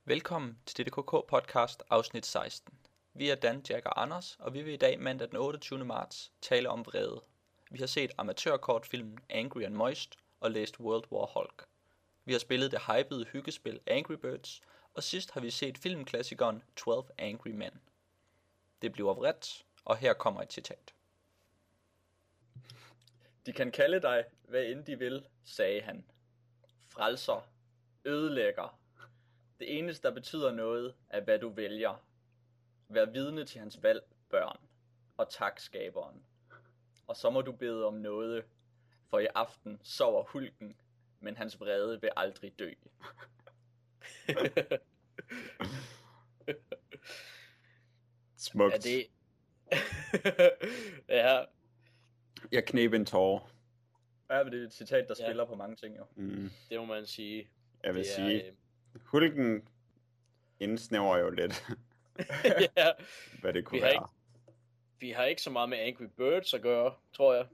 Velkommen til DDKK podcast afsnit 16. Vi er Dan, Jack og Anders, og vi vil i dag mandag den 28. marts tale om vrede. Vi har set amatørkortfilmen Angry and Moist og læst World War Hulk. Vi har spillet det hypede hyggespil Angry Birds, og sidst har vi set filmklassikeren 12 Angry Men. Det bliver vredt, og her kommer et citat. De kan kalde dig, hvad end de vil, sagde han. Frelser, ødelægger. Det eneste, der betyder noget, er hvad du vælger. Vær vidne til hans valg, børn, og tak skaberen. Og så må du bede om noget, for i aften sover hulken, men hans vrede vil aldrig dø. Smukt. Er det... ja. Jeg kneb en tårer. Ja, men det er et citat, der spiller på mange ting, jo. Det må man sige. Jeg vil sige, hulken indsnæver jo lidt, Ja. hvad det kunne Vi har være. Vi har ikke så meget med Angry Birds at gøre, tror jeg.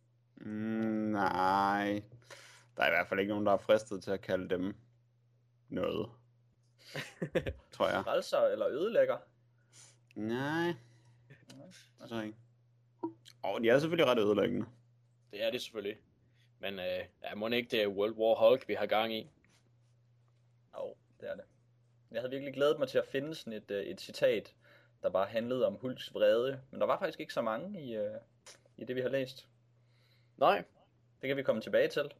Nej. Der er i hvert fald ikke nogen, der er fristet til at kalde dem noget. Tror jeg. Frelser eller ødelægger? Nej. Det tror jeg ikke. De er selvfølgelig ret ødelæggende. Det er det selvfølgelig. Men må ikke det er World War Hulk, vi har gang i? Jo, det er det. Jeg havde virkelig glædet mig til at finde sådan et citat, der bare handlede om Hulks vrede. Men der var faktisk ikke så mange i det, vi har læst. Nej. Det kan vi komme tilbage til.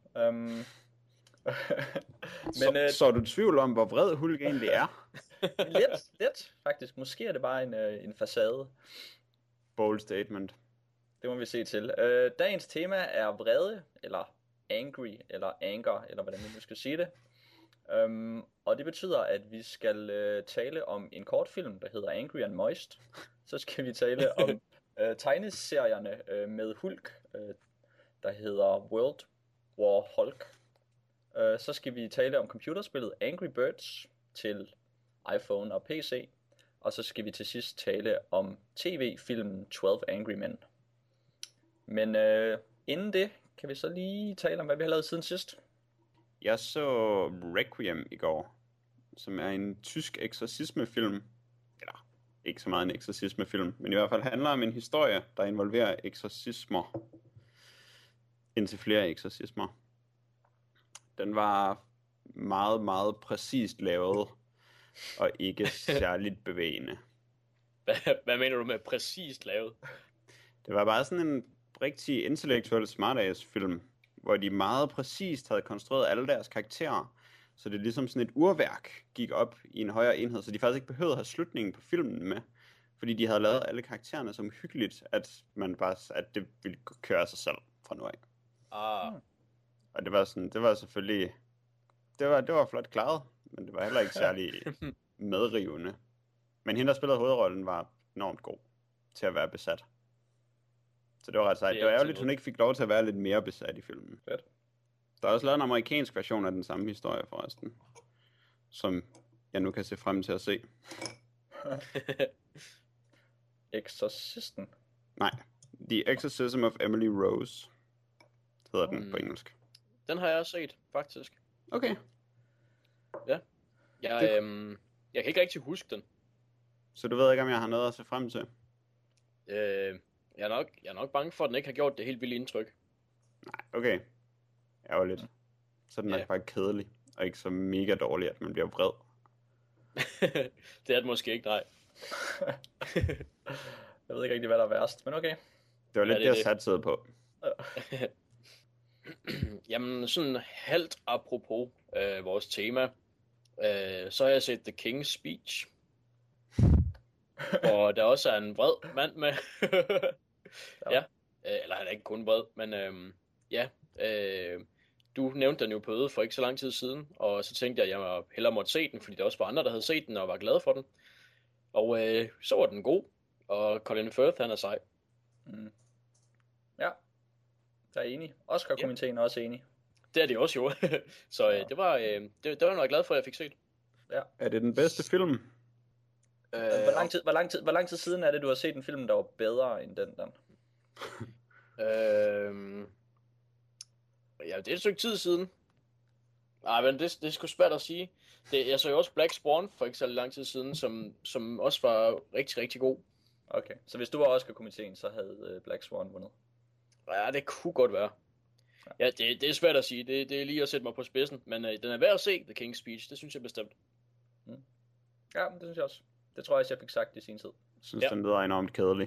Så er du i tvivl om, hvor vred Hulk egentlig er? Lidt faktisk. Måske er det bare en facade. Bold statement. Det må vi se til. Dagens tema er vrede, eller angry, eller anger, eller hvordan vi nu skal sige det. Og det betyder, at vi skal tale om en kortfilm, der hedder Angry and Moist. Så skal vi tale om tegneserierne med Hulk, der hedder World War Hulk. Så skal vi tale om computerspillet Angry Birds til iPhone og PC. Og så skal vi til sidst tale om tv-filmen 12 Angry Men. Men inden det, kan vi så lige tale om, hvad vi har lavet siden sidst. Jeg så Requiem i går, som er en tysk eksorcismefilm. Eller ikke så meget en eksorcismefilm, men i hvert fald handler om en historie, der involverer eksorcismer. Indtil flere eksorcismer. Den var meget, meget præcist lavet, og ikke særligt bevægende. Hvad mener du med præcist lavet? Det var bare sådan en rigtig intellektuel smartass-film, hvor de meget præcist havde konstrueret alle deres karakterer, så det ligesom sådan et urværk gik op i en højere enhed, så de faktisk ikke behøvede at have slutningen på filmen med, fordi de havde lavet alle karaktererne som hyggeligt, at det ville køre af sig selv fra nu af. Og det var selvfølgelig, det var flot klaret, men det var heller ikke særlig medrivende. Men hende, der spillede hovedrollen, var enormt god til at være besat. Så det var ret sejt. Det var ærgerligt, at hun ikke fik lov til at være lidt mere besat i filmen. Fedt. Der er også lavet en amerikansk version af den samme historie forresten, som jeg nu kan se frem til at se. Exorcisten? Nej, The Exorcism of Emily Rose hedder den på engelsk. Den har jeg også set, faktisk. Okay. Ja. Jeg kan ikke rigtig huske den. Så du ved ikke, om jeg har noget at se frem til? Jeg er nok bange for, at den ikke har gjort det helt vildt indtryk. Nej, okay. Ærgerligt. Så den er bare kedelig, og ikke så mega dårlig, at man bliver vred. Det er det måske ikke, nej. Jeg ved ikke rigtig, hvad der er værst, men okay. Det var lidt det, jeg satsede på. Jamen, sådan halvt apropos vores tema, så har jeg set The King's Speech. Og der også er en vred mand med. Ja. Eller han er ikke kun vred, men du nævnte den jo på øde for ikke så lang tid siden, og så tænkte jeg, at jeg hellere måtte se den, fordi der også var andre, der havde set den og var glade for den. Og så var den god, og Colin Firth, han er sej. Ja, jeg er enig. Oscar-komiteen er også enig. Det er de også jo. Så det var jeg glad for, at jeg fik set. Ja. Er det den bedste film? Hvor lang tid siden er det, du har set en film, der var bedre end den? Ja, det er et stykke tid siden. Nej, men det er sgu svært at sige. Jeg så jo også Black Swan for ikke så lang tid siden, som også var rigtig, rigtig god. Okay, så hvis du var Oscar-komiteen, så havde Black Swan vundet. Ja, det kunne godt være. Ja, det er svært at sige. Det er lige at sætte mig på spidsen. Men den er værd at se, The King's Speech. Det synes jeg bestemt. Ja, det synes jeg også. Det tror jeg fik sagt i sin tid. Jeg synes, den lyder enormt kedelig.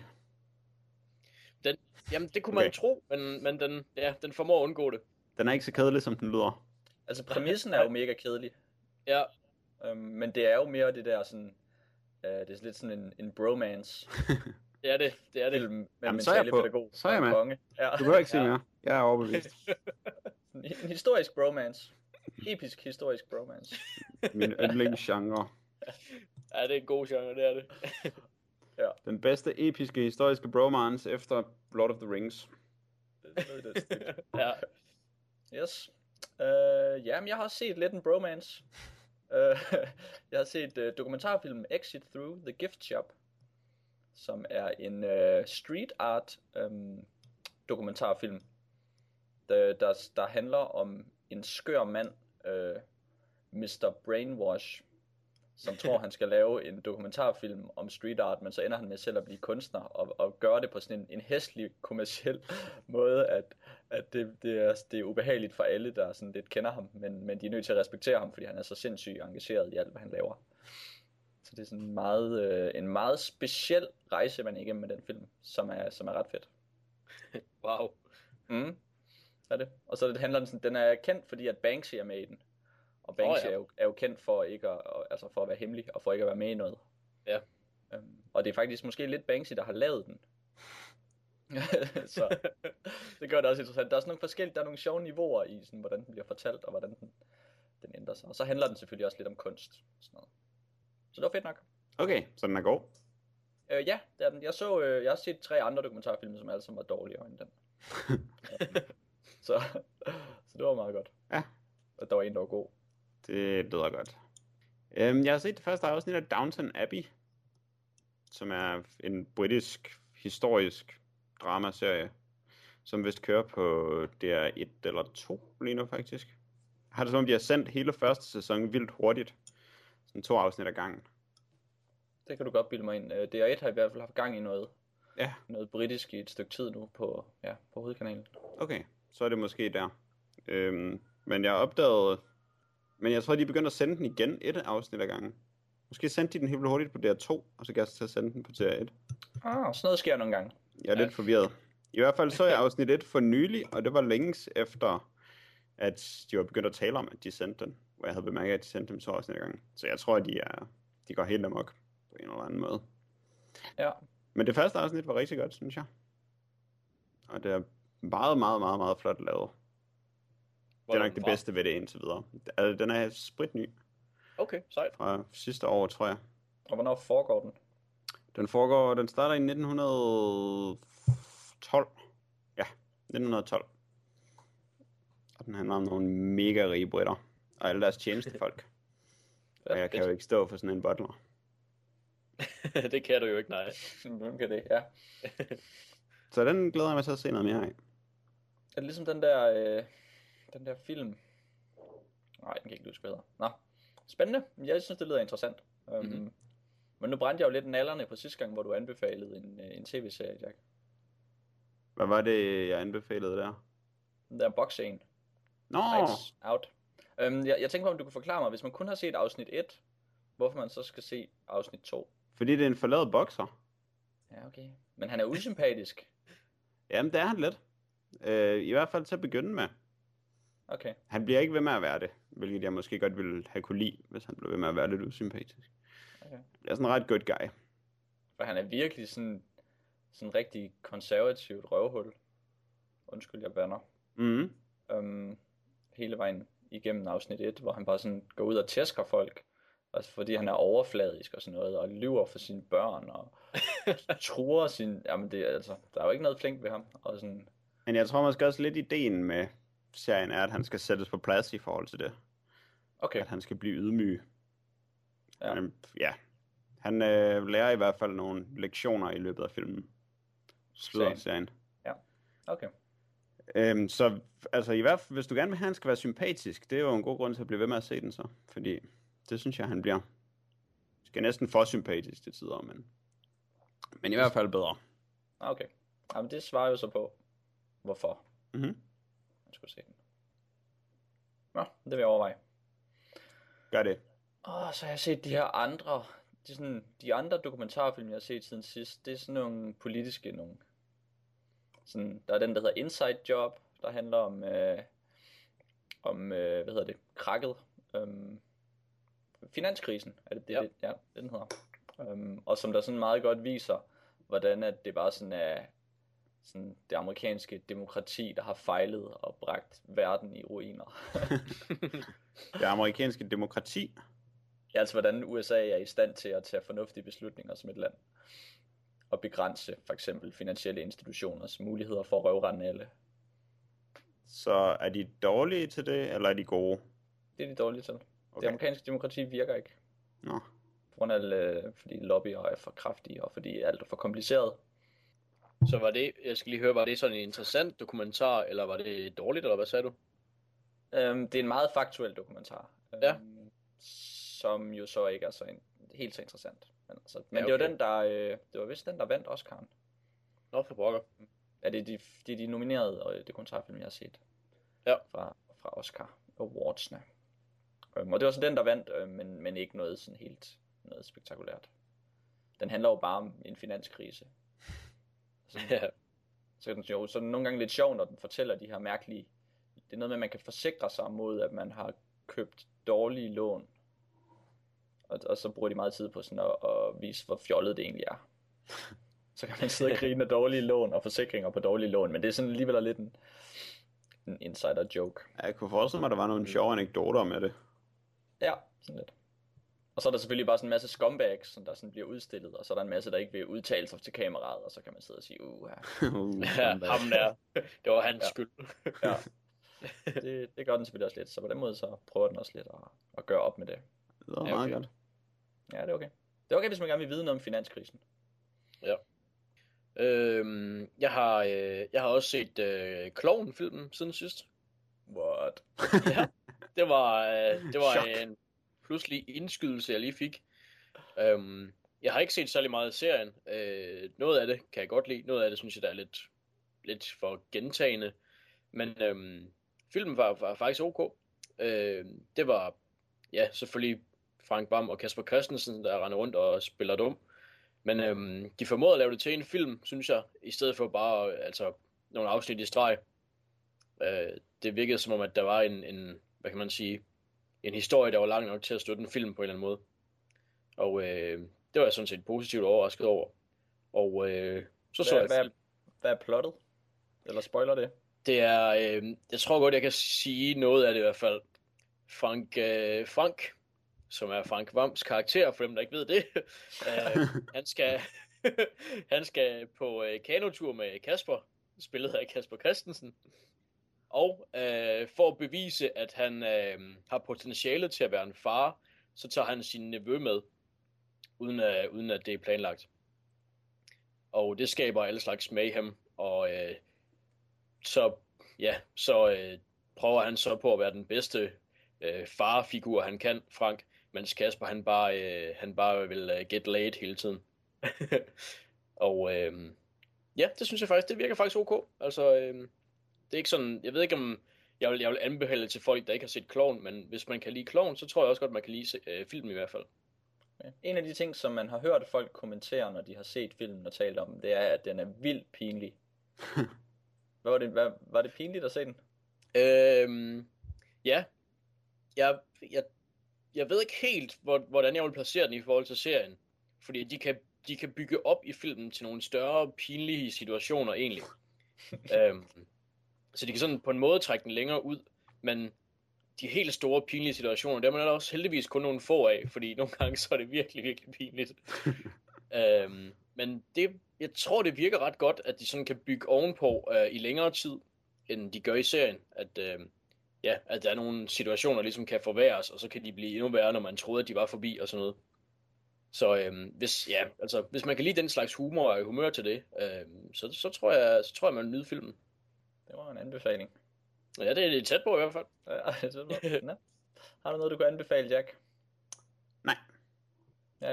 Jamen, det kunne man tro, men den formår at undgå det. Den er ikke så kedelig, som den lyder. Altså, præmissen er jo mega kedelig. Ja. Men det er jo mere det der sådan... det er lidt sådan en bromance. Det er det. Jamen, så er jeg på. Så er jeg med. Konge. Ja. Du behøver ikke sige mere. Jeg er overbevist. En historisk bromance. Episk historisk bromance. Min yndlingsgenre. Ja, det er en god genre, det er det. Ja. Den bedste episke historiske bromance efter Lord of the Rings. Ja. Yes. Jamen, jeg har også set lidt en bromance. Jeg har set dokumentarfilmen Exit Through the Gift Shop, som er en street art dokumentarfilm, der handler om en skør mand, Mr. Brainwash, som tror, han skal lave en dokumentarfilm om street art, men så ender han med selv at blive kunstner, og gøre det på sådan en hæslig, kommerciel måde, at det er ubehageligt for alle, der sådan lidt kender ham, men de er nødt til at respektere ham, fordi han er så sindssygt engageret i alt, hvad han laver. Så det er sådan en meget speciel rejse, man er igennem med den film, som er ret fedt. Wow. Er det. Og så det handler den er kendt, fordi at Banksy er med i den. Og Banksy er jo kendt for ikke for at være hemmelig og for ikke at være med i noget. Ja. Og det er faktisk måske lidt Banksy, der har lavet den. Så det gør det også interessant. Der er sådan nogle forskellige, der er nogle sjove niveauer i, sådan, hvordan den bliver fortalt, og hvordan den ændrer sig. Og så handler den selvfølgelig også lidt om kunst. Sådan noget. Så det var fedt nok. Okay, så den er god. Ja, det er den. Jeg har set 3 andre dokumentarfilmer, som alle sammen var dårligere end den. så det var meget godt. Ja. Og der var en, der var god. Det lyder godt. Jeg har set det første afsnit af Downton Abbey, som er en britisk historisk dramaserie, som vist kører på DR1 eller 2 lige nu faktisk. Jeg har det som om, de har sendt hele første sæson vildt hurtigt. Sådan 2 afsnit ad gangen. Det kan du godt bilde mig ind. DR1 har i hvert fald haft gang i noget britisk i et stykke tid nu på hovedkanalen. Okay, så er det måske der. Men jeg opdagede... Men jeg tror, de begyndte at sende den igen et afsnit ad gangen. Måske sendte de den helt hurtigt på DR2, og så gav jeg til at sende den på DR1. Sådan noget sker nogle gange. Jeg er lidt forvirret. I hvert fald så jeg afsnit 1 for nylig, og det var længes efter, at de var begyndt at tale om, at de sendte den. Hvor jeg havde bemærket, at de sendte dem 2 afsnit ad gangen. Så jeg tror, at de går helt amok på en eller anden måde. Ja. Men det første afsnit var rigtig godt, synes jeg. Og det er meget, meget, meget, meget flot lavet. Det er nok det bedste ved det indtil videre. Den er spritny. Okay, sejt. Fra sidste år, tror jeg. Og hvornår foregår den? Den starter i 1912. Ja, 1912. Og den handler om nogle mega rige britter. Og alle deres tjenestefolk. Og jeg kan jo ikke stå for sådan en butler. Det kan du jo ikke, nej. Hvem kan det, ja. Så den glæder jeg mig til at se noget mere af. Er det ligesom den der film? Nej, den kan ikke huske, hvad hedder. Nå, spændende. Jeg synes, det lyder interessant. Men nu brændte jeg jo lidt nallerne på sidste gang, hvor du anbefalede en tv-serie, Jack. Hvad var det, jeg anbefalede der? Den der boxscene. Nå! Lights Out. Jeg tænker på, om du kunne forklare mig, hvis man kun har set afsnit 1, hvorfor man så skal se afsnit 2. Fordi det er en forladet bokser. Ja, okay. Men han er usympatisk. Jamen, det er han lidt. I hvert fald til at begynde med. Okay. Han bliver ikke ved med at være det, hvilket jeg måske godt ville have kunne lide, hvis han blev ved med at være lidt usympatisk. Okay. Det er sådan en ret good guy. For han er virkelig sådan rigtig konservativt røvhul. Undskyld, jeg bander. Hele vejen igennem afsnit 1, hvor han bare sådan går ud og tæsker folk. Altså fordi han er overfladisk og sådan noget, og lyver for sine børn, og truer sin... Jamen det altså, der er jo ikke noget flink ved ham. Og sådan... Men jeg tror måske også lidt ideen med serien er, at han skal sættes på plads i forhold til det. Okay. At han skal blive ydmyg. Ja. Han lærer i hvert fald nogle lektioner i løbet af filmen. Slutter serien. Ja, okay. Så altså i hvert fald, hvis du gerne vil have, at han skal være sympatisk, det er jo en god grund til at blive ved med at se den så. Fordi Det synes jeg, han bliver. Skal næsten for sympatisk til tider, men i hvert fald bedre. Okay. Jamen, det svarer jo så på, hvorfor Mhm. man skulle se den. Nå, det vil jeg overveje. Gør det. Så har jeg set de her andre, de andre dokumentarfilm, jeg har set siden sidst, det er sådan nogle politiske nogle. Sådan, der er den, der hedder Inside Job, der handler om hvad hedder det, krakket, finanskrisen, er det, Ja. det, ja, den hedder. Og som der sådan meget godt viser, hvordan at det bare sådan er sådan det amerikanske demokrati, der har fejlet og bragt verden i ruiner. Det amerikanske demokrati. Ja, altså hvordan USA er i stand til at tage fornuftige beslutninger som et land. Og begrænse for eksempel finansielle institutioners muligheder for at røvrende alle. Så er de dårlige til det, eller er de gode? Det er de dårlige til. Okay. Det amerikanske demokrati virker ikke. Nå. På grund af, fordi lobbyer er for kraftige, og fordi alt er for kompliceret. Så var det, jeg skal lige høre, var det sådan en interessant dokumentar, eller var det dårligt, eller hvad sagde du? Det er en meget faktuel dokumentar. Ja. Som jo så ikke er helt så interessant. Men, altså, men Ja, det var okay. den, der, det var vist den, der vandt Oscar'en. Nå, for pokker. Ja, det er de nominerede dokumentarfilm, jeg har set. Ja. Fra Oscar Awards'ne. Og det var så den, der vandt, men ikke noget sådan helt noget spektakulært. Den handler jo bare om en finanskrise. Ja. Så er den jo så nogle gange lidt sjov, når den fortæller de her mærkelige. Det er noget med, at man kan forsikre sig mod, at man har købt dårlige lån. Og så bruger de meget tid på sådan at vise, hvor fjollet det egentlig er. Så kan man sidde og grine af dårlige lån og forsikringer på dårlige lån, men det er sådan alligevel lidt en insider joke. Jeg kunne forestille mig, at der var nogle sjove anekdoter med det. Ja, sådan lidt. Og så er der selvfølgelig bare sådan en masse scumbags, som der sådan bliver udstillet, og så er der en masse, der ikke vil udtale sig til kameraet, og så kan man sidde og sige, Ja, ham der. Det var hans skyld. Ja. Det gør den selvfølgelig også lidt, så på den måde så prøver den også lidt at gøre op med det. Det var Ja, meget okay. godt. Ja, det er okay. Det er okay, hvis man gerne vil vide noget om finanskrisen. Ja. Jeg har også set Klovn-filmen siden sidst. What? Ja, det var Chok. en pludselig indskydelse, jeg lige fik. Jeg har ikke set særlig meget af serien. Noget af det kan jeg godt lide. Noget af det synes jeg, der er lidt for gentagende. Men filmen var faktisk ok. Det var selvfølgelig Frank Hvam og Kasper Christensen, der render rundt og spiller dum. Men de formåede at lave det til en film, synes jeg, i stedet for bare nogle afsnit i streg. Det virkede som om, at der var en hvad kan man sige, en historie, der var lang nok til at støtte en film på en eller anden måde. Og det var jeg sådan set positivt overrasket over. Og så jeg Hvad er plottet? Eller spoiler det? det er, jeg tror godt, jeg kan sige noget af det i hvert fald. Frank, som er Frank Hvams karakter, for dem, der ikke ved det, han skal på kanotur med Kasper, spillet af Kasper Christensen. Og for at bevise, at han har potentiale til at være en far, så tager han sin nevø med, uden at det er planlagt. Og det skaber alle slags mayhem, og så prøver han så på at være den bedste farfigur, han kan, Frank, mens Kasper, han bare vil get laid hele tiden. Og det synes jeg faktisk, det virker faktisk ok. Altså, det er ikke sådan, jeg ved ikke om, jeg vil anbefale det til folk, der ikke har set Klovn, men hvis man kan lide Klovn, så tror jeg også godt, man kan lide filmen i hvert fald. Ja. En af de ting, som man har hørt folk kommentere, når de har set filmen og talt om, det er, at den er vildt pinlig. Var det pinligt at se den? Ja. Jeg ved ikke helt, hvordan jeg vil placere den i forhold til serien. Fordi de kan bygge op i filmen til nogle større pinlige situationer egentlig. Så de kan sådan på en måde trække den længere ud. Men de helt store pinlige situationer, der er der også heldigvis kun nogle få af. Fordi nogle gange så er det virkelig, virkelig pinligt. Men jeg tror, det virker ret godt, at de sådan kan bygge ovenpå i længere tid, end de gør i serien. At der er nogle situationer, der ligesom kan forværres, og så kan de blive endnu værre, når man troede, at de var forbi og sådan noget. Så hvis man kan lide den slags humor og humør til det, så tror jeg, man vil nyde filmen. Det var en anbefaling. Ja, det er tæt på i hvert fald. Ja, det er tæt på. Nå. Har du noget, du kan anbefale, Jack?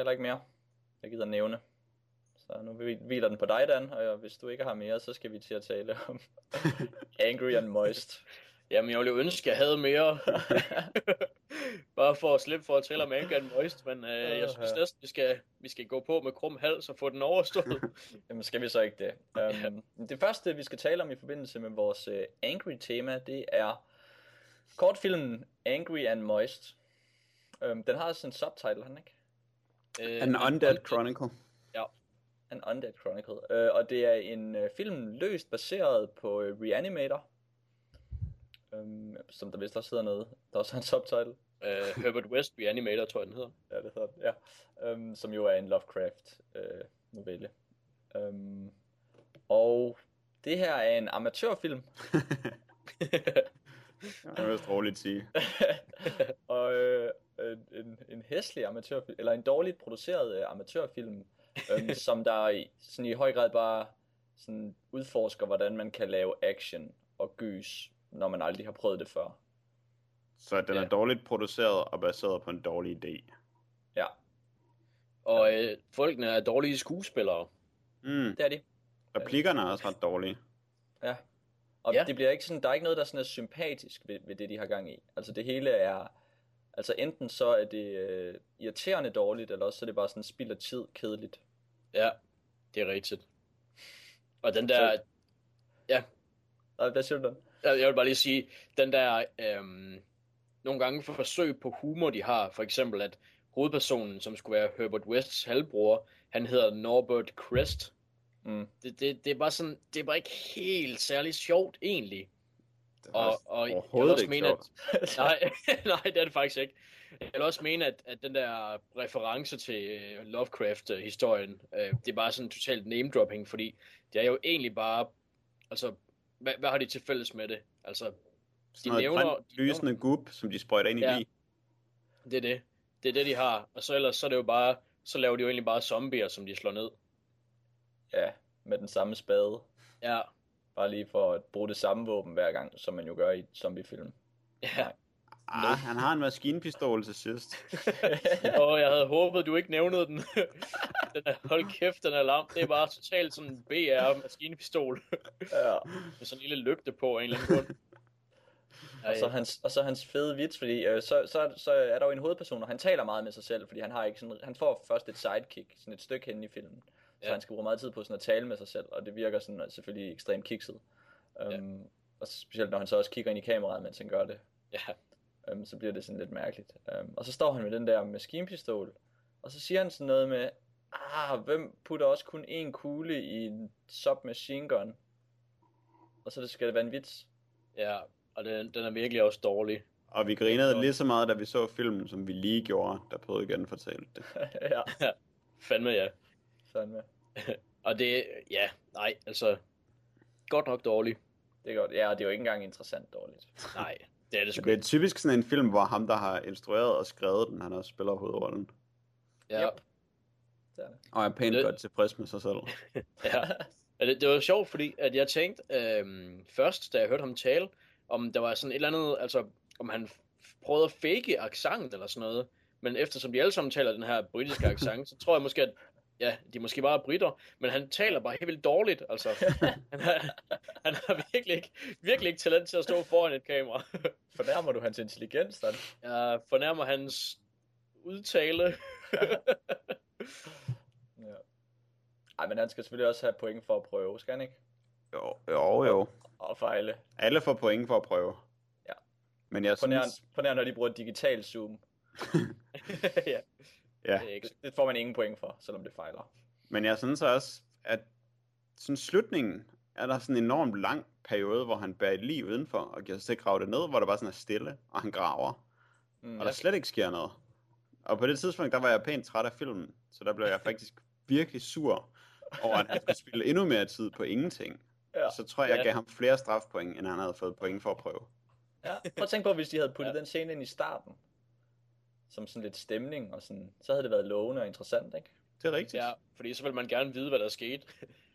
heller ikke mere, jeg gider nævne. Så nu hviler den på dig, Dan, og hvis du ikke har mere, så skal vi til at tale om Angry and Moist. Jamen, jeg ville jo ønske, at jeg havde mere. Bare for at slippe for at tale om Angry and Moist, men jeg synes næsten, vi skal gå på med krum hals og få den overstået. Jamen, skal vi så ikke det? Det første, vi skal tale om i forbindelse med vores Angry-tema, det er kortfilmen Angry and Moist. Den har sådan en subtitle, han ikke? An Undead Chronicle. Ja. An Undead Chronicle. Og det er en film løst baseret på Reanimator. Som der vist også hedder noget. Der er også en subtitle. Herbert West Reanimator, tror jeg, den hedder. Ja, det hedder den, ja. Som jo er en Lovecraft novelle. Og det her er en amatørfilm. Det er vist roligt at sige. Og en hæslig amatørfilm, eller en dårligt produceret amatørfilm, som der sådan i høj grad bare sådan udforsker, hvordan man kan lave action og gys, når man aldrig har prøvet det før. Så den er dårligt produceret og baseret på en dårlig idé. Ja. Og folkene er dårlige skuespillere. Det er de. Replikkerne er også ret dårlige. Ja. Og det bliver ikke sådan, der er ikke noget, der sådan er sympatisk ved det, de har gang i. Altså det hele er, altså enten så er det irriterende dårligt, eller også så er det bare sådan spild af tid, kedeligt. Ja, det er rigtigt. Og den der... Så... Ja. Hvad siger du den? Jeg vil bare lige sige, den der... nogle gange for forsøg på humor, de har. For eksempel, at hovedpersonen, som skulle være Herbert Wests halvbror, han hedder Norbert Crest. Det er bare sådan, det er bare ikke helt særlig sjovt egentlig. Og jeg vil også mene, at nej, det er det faktisk ikke. Jeg vil også mene, at den der reference til Lovecraft-historien, det er bare sådan totalt name-dropping, fordi det er jo egentlig bare, altså, hvad har de til fælles med det? Altså, de nævner lysende gub, som de sprøjter ind i lige. Det er det. Det er det, de har. Og så ellers så er det jo bare, så laver de jo egentlig bare zombier, som de slår ned. Ja, med den samme spade. Ja. Bare lige for at bruge det samme våben hver gang, som man jo gør i zombiefilm. Ja. Han har en maskinpistol til sidst. Jeg havde håbet, du ikke nævnede den. Hold kæft, den er lam. Det er bare totalt sådan en BR-maskinpistol. Ja. Med sådan en lille lygte på en eller anden grund. Og så hans fede vits, fordi så er der jo en hovedperson, og han taler meget med sig selv, fordi han får først et sidekick, sådan et stykke hen i filmen. Så han skal bruge meget tid på sådan at tale med sig selv, og det virker sådan selvfølgelig ekstremt kikset. Og specielt når han så også kigger ind i kameraet, mens han gør det. Ja. Så bliver det sådan lidt mærkeligt. Og så står han med den der maskinpistol, og så siger han sådan noget med, hvem putter også kun én kugle i en submachine gun? Og så skal det være en vits. Ja, og den er virkelig også dårlig. Og vi grinede lige så meget, da vi så filmen, som vi lige gjorde, da Pøde igen fortalte det. Ja. Fandme ja. Fandme. Og det, altså, godt nok dårligt. Det er godt. Ja, og det er jo ikke engang interessant dårligt. Nej, det er det sgu. Det er typisk sådan en film, hvor ham, der har instrueret og skrevet den, han også spiller hovedrollen. Ja. Yep. Det er det. Og er pænt godt tilfreds med sig selv. Ja. Det var sjovt, fordi at jeg tænkte først, da jeg hørte ham tale, om der var sådan et eller andet, altså om han prøvede at fake accent eller sådan noget. Men eftersom de alle sammen taler den her britiske accent, så tror jeg måske, at de er måske bare britter, men han taler bare helt vildt dårligt, altså. Han har virkelig ikke talent til at stå foran et kamera. Fornærmer du hans intelligens, Dan? Jeg fornærmer hans udtale. Ja. Ej, men han skal selvfølgelig også have point for at prøve, skal han ikke? Jo. Og fejle. Alle får point for at prøve. Ja. Men jeg synes... På nær, når de bruger digital zoom. Ja. Det får man ingen point for, selvom det fejler. Men jeg synes også, at sådan slutningen er der sådan en enormt lang periode, hvor han bærer et lig udenfor og giver sig til at grave det ned, hvor der bare sådan er stille, og han graver. Og der slet ikke sker noget. Og på det tidspunkt, der var jeg pænt træt af filmen, så der blev jeg faktisk virkelig sur over, at han skulle spille endnu mere tid på ingenting. Ja. Så tror jeg gav ham flere strafpoint, end han havde fået point for at prøve. Ja, prøv at tænke på, hvis de havde puttet den scene ind i starten, som sådan lidt stemning, og sådan, så havde det været lovende og interessant, ikke? Det er rigtigt. Ja, fordi så vil man gerne vide, hvad der er sket.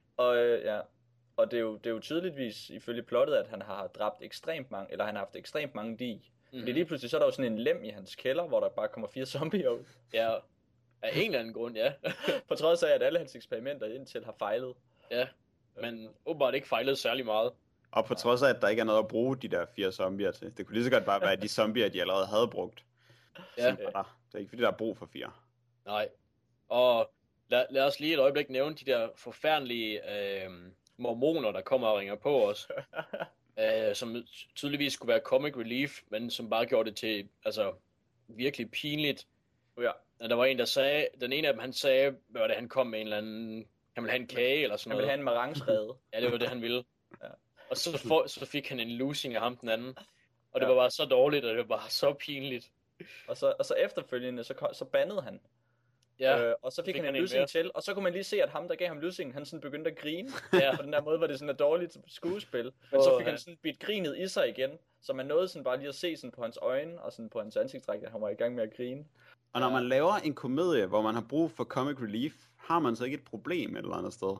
Og det er jo tydeligvis ifølge plottet, at han har dræbt ekstremt mange, eller han har haft ekstremt mange lig. Fordi lige pludselig så er der jo sådan en lem i hans kælder, hvor der bare kommer 4 zombier ud. Ja, Af en eller anden grund, ja. På trods af, at alle hans eksperimenter indtil har fejlet. Ja, men åbenbart ikke fejlet særlig meget. Og på trods af, at der ikke er noget at bruge de der 4 zombier til. Det kunne lige så godt bare være de zombier, de allerede havde brugt. Ja. Det er ikke fordi, der er brug for 4. Nej. Og lad os lige et øjeblik nævne de der forfærdelige mormoner, der kommer og ringer på os. Som tydeligvis skulle være comic relief, men som bare gjorde det til altså virkelig pinligt. Ja. Og der var en, der sagde, den ene af dem, han sagde, hvad var det, han kom med en eller anden, han ville have en kage eller sådan Han noget. ville have en marangsrede. Ja, det var det, han ville. Ja. Og så fik han en losing af ham den anden. Og det Ja. var bare så dårligt, og det var bare så pinligt. Og så efterfølgende, så bandede han. Ja, Og så fik han han en en losing mere. til, og så kunne man lige se, at ham, der gav ham losingen, han sådan begyndte at grine. Ja. På den der måde, hvor det sådan er dårligt skuespil. Men så fik han sådan bidt grinet i sig igen, så man nåede sådan bare lige at se sådan på hans øjne, og sådan på hans ansigtstræk, at han var i gang med at grine. Og når man laver en komedie, hvor man har brug for comic relief, har man så ikke et problem et eller andet sted?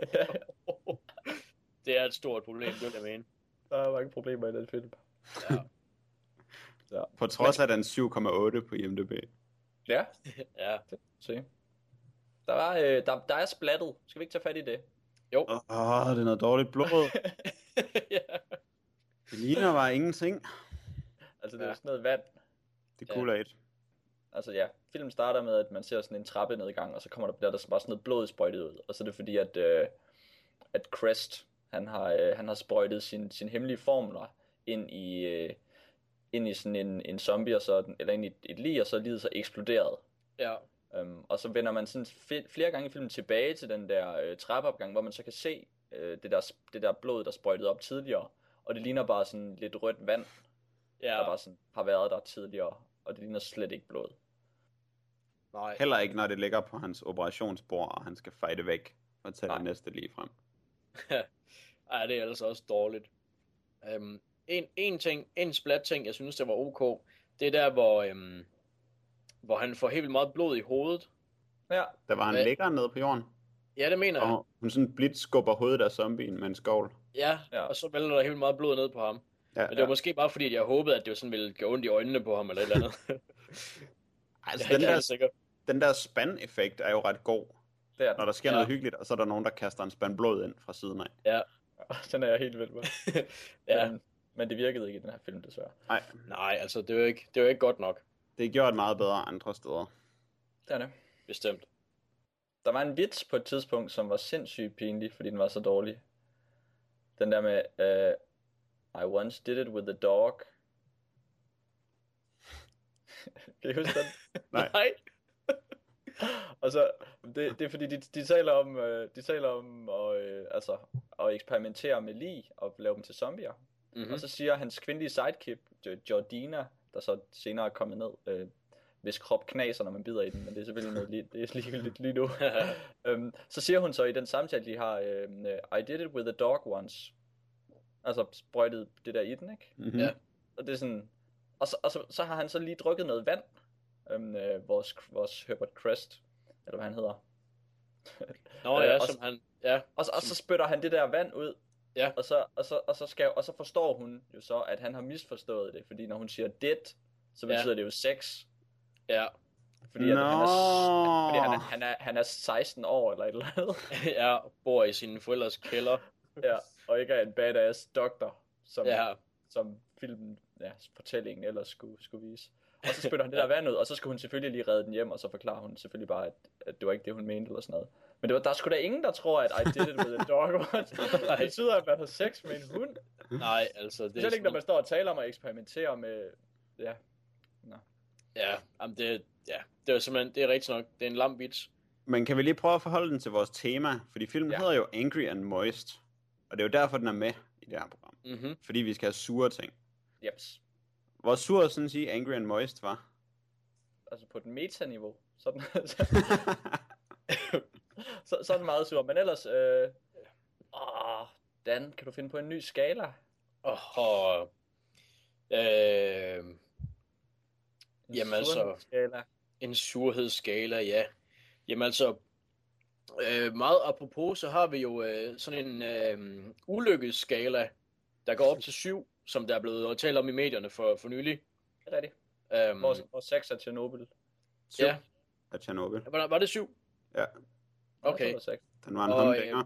Det er et stort problem, det vil jeg mene. Der er mange problemer i den film. Ja. Ja. På trods af den 7,8 på IMDb. Ja, Ja. se. Der er splattet. Skal vi ikke tage fat i det? Jo. Det er noget dårligt blod. Ja. Det ligner bare ingenting. Altså, det er Ja. sådan noget vand. Det er cool af et. Altså ja, filmen starter med, at man ser sådan en trappe nedgang, og så bliver der bare sådan noget blod sprøjtet ud. Og så er det fordi, at Crest, han har sprøjtet sin hemmelige formler ind i sådan en zombie, eller ind i et lig, og så er liget så eksploderet. Ja. Og så vender man sådan flere gange i filmen tilbage til den der trappeopgang, hvor man så kan se det der blod, der sprøjtede op tidligere. Og det ligner bare sådan lidt rødt vand, der bare sådan har været der tidligere, og det ligner slet ikke blod. Nej. Heller ikke, når det ligger på hans operationsbord, og han skal fighte væk og tage det næste lige frem. Ej, det er altså også dårligt. En splat ting, jeg synes, det var ok, det er der, hvor han får helt vildt meget blod i hovedet. Ja, Der var han Hvad? ligger nede på jorden, Ja, det mener jeg. og hun sådan blidt skubber hovedet af zombien med en skovl. Ja, Ja. og så vælger der helt vildt meget blod ned på ham. Ja, Men det var måske bare fordi, at jeg håbede, at det sådan ville gøre ondt i øjnene på ham, eller et eller andet. altså, Jeg er ikke helt sikker. den der spand-effekt er jo ret god, det er når den. der sker noget hyggeligt, og så er der nogen, der kaster en spand blod ind fra siden af. Den er jeg helt vild med. Ja. Men det virkede ikke i den her film, desværre. Nej, altså, det er jo ikke godt nok. Det er gjort meget bedre andre steder. Det er det. Bestemt. Der var en vits på et tidspunkt, som var sindssygt pinlig, fordi den var så dårlig. Den der med, I once did it with a dog. Kan I huske den? Nej. Og så, det er fordi, de taler om at eksperimentere med lig og lave dem til zombier. Mm-hmm. Og så siger hans kvindelige sidekick, Jordina, der så senere er kommet ned, hvis krop knaser, når man bider i den, men det er selvfølgelig noget det er ligegyldigt lige nu. Så siger hun så i den samtale, de har, I did it with a dog once. Altså sprøjtet det der i den, ikke? Mm-hmm. Ja. Og det er sådan, så har han så lige drukket noget vand, vores Herbert Crest, eller hvad han hedder. Nå ja, og som han... Ja, Og så spytter han det der vand ud. Ja. Og så forstår hun jo så, at han har misforstået det, fordi når hun siger det, så betyder det jo sex. ja, Fordi, at han er 16 år eller et eller andet. ja, bor i sine forældres kælder. Ja, og ikke er en badass doktor, Ja, som filmen, fortællingen ellers skulle vise. Og så spytter han det der vand ud, og så skal hun selvfølgelig lige redde den hjem, og så forklarer hun selvfølgelig bare, at det var ikke det, hun mente eller sådan noget. Men der er sgu da ingen, der tror, at I did it with a dog once. Det betyder, at man har sex med en hund. nej, altså... Det Selv ikke, når man står og taler om at eksperimentere med... Ja. Nå. Ja, jamen det er simpelthen, det er rigtigt nok. Det er en lam vits. Men kan vi lige prøve at forholde den til vores tema? Fordi filmen hedder jo Angry and Moist. Og det er jo derfor, den er med i det her program. Mhm. Fordi vi skal have sure ting. Jeps. Hvor sur sådan sige Angry and Moist var? Altså på den metaniveau. Sådan, så er den meget sur. Men ellers... Dan, kan du finde på en ny skala? Jamen altså... Skala. En surhedsskala, ja. Jamen altså... meget apropos, så har vi jo sådan en ulykkesskala, der går op til 7, som der er blevet talt om i medierne for nylig. Det er rigtigt. Vores sex er Chernobyl. Ja. af Chernobyl. Var det 7? Ja. Okay. Den var en Og, humdinger.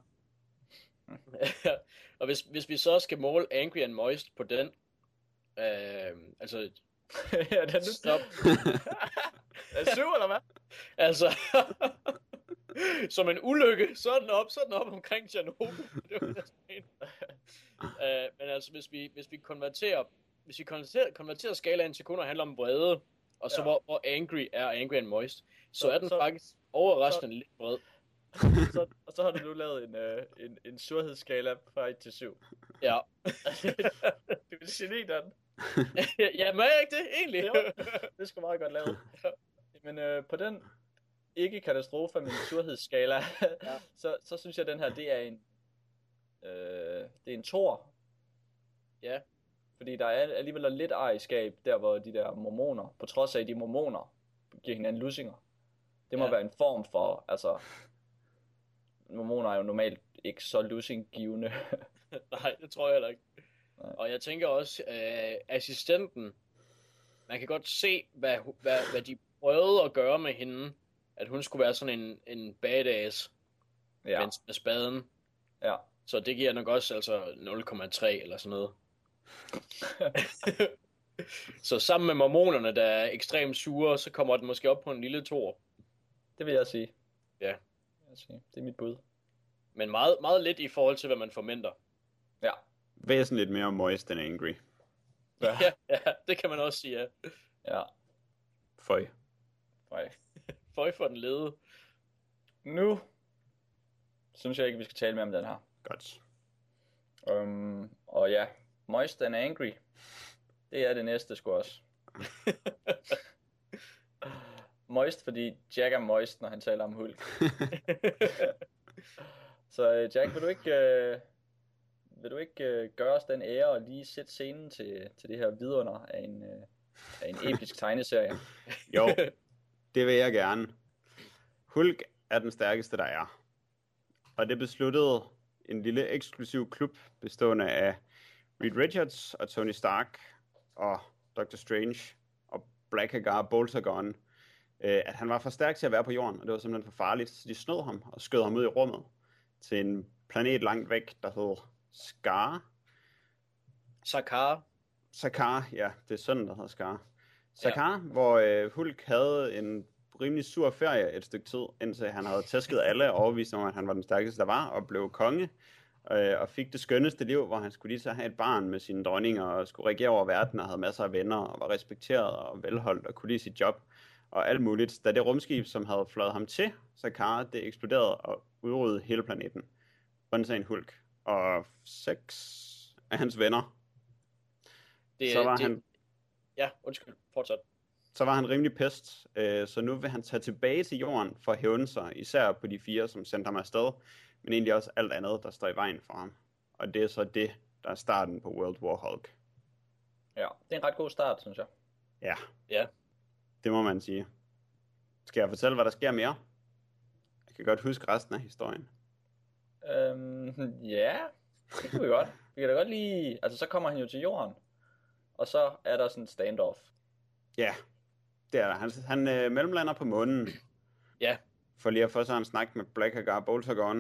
og hvis vi så skal måle Angry and Moist på den, altså, Ja, den stop. Er det 7, eller hvad? Altså, som en ulykke, så er den op omkring Chernobyl. Det var det, jeg mener. Men altså, hvis vi konverterer skalaen til kun at handle om vrede, og så hvor angry er Angry and Moist, så er den faktisk overraskende lidt bred. Og så har du nu lavet en surhedsskala fra 1 til 7. Ja. Det vil geni, Dan. Ja, men er ikke det, egentlig? Jo, det er sgu meget godt lavet. Men på den ikke-katastrofe af min surhedsskala, så synes jeg, at den her, det er en toer. Ja. Fordi der er alligevel lidt ejerskab, der hvor de der mormoner, på trods af, at de mormoner giver hinanden lussinger. Det må være en form for, altså, mormoner er jo normalt ikke så lussing-givende. Nej, det tror jeg heller ikke. Nej. Og jeg tænker også, assistenten, man kan godt se, hvad de prøvede at gøre med hende, at hun skulle være sådan en badass med spaden. Ja. Så det giver nok også altså 0,3 eller sådan noget. Så sammen med mormonerne, der er ekstremt sure, så kommer den måske op på en lille toer. Det vil jeg sige. Ja. Det er mit bud. Men meget, meget lidt i forhold til, hvad man forventer. Ja. Væsentligt mere moist end angry. Ja, det kan man også sige, ja. Ja. Føj. Føj for den lede. Nu synes jeg ikke, vi skal tale mere om den her. Godt. Og ja, moist and angry. Det er det næste sgu også. Moist, fordi Jack er moist, når han taler om Hulk. Så Jack, vil du ikke gøre os den ære og lige sætte scenen til det her vidunder af en episk tegneserie? Jo, det vil jeg gerne. Hulk er den stærkeste, der er. Og det besluttede en lille eksklusiv klub bestående af Reed Richards og Tony Stark og Doctor Strange og Blackhagar Boltagon, at han var for stærk til at være på jorden, og det var simpelthen for farligt, så de snød ham og skød ham ud i rummet til en planet langt væk, der hed Sakaar, ja, det er sådan, der hedder Sakaar, hvor Hulk havde en rimelig sur ferie et stykke tid, indtil han havde tæsket alle og overvist om, at han var den stærkeste, der var, og blev konge, og fik det skønneste liv, hvor han skulle lige så have et barn med sine dronninger, og skulle regere over verden, og havde masser af venner, og var respekteret og velholdt, og kunne lide sit job, og alt muligt. Da det rumskib, som havde fløjet ham til Sakaar, det eksploderede og udryddede hele planeten, undtagen Hulk, og 6 af hans venner. Ja, undskyld, fortsat. Så var han rimelig pest, så nu vil han tage tilbage til jorden for at hævne sig, især på de 4, som sendte ham afsted, men egentlig også alt andet, der står i vejen for ham. Og det er så det, der er starten på World War Hulk. Ja, det er en ret god start, synes jeg. Ja. Det må man sige. Skal jeg fortælle, hvad der sker mere? Jeg kan godt huske resten af historien. Ja, det kan vi godt. Vi kan da godt lige... Altså, så kommer han jo til jorden, og så er der sådan en standoff. Ja, det er der. Han mellemlander på månen. Ja. For lige at få så en snak med Blackhagar Boltagon.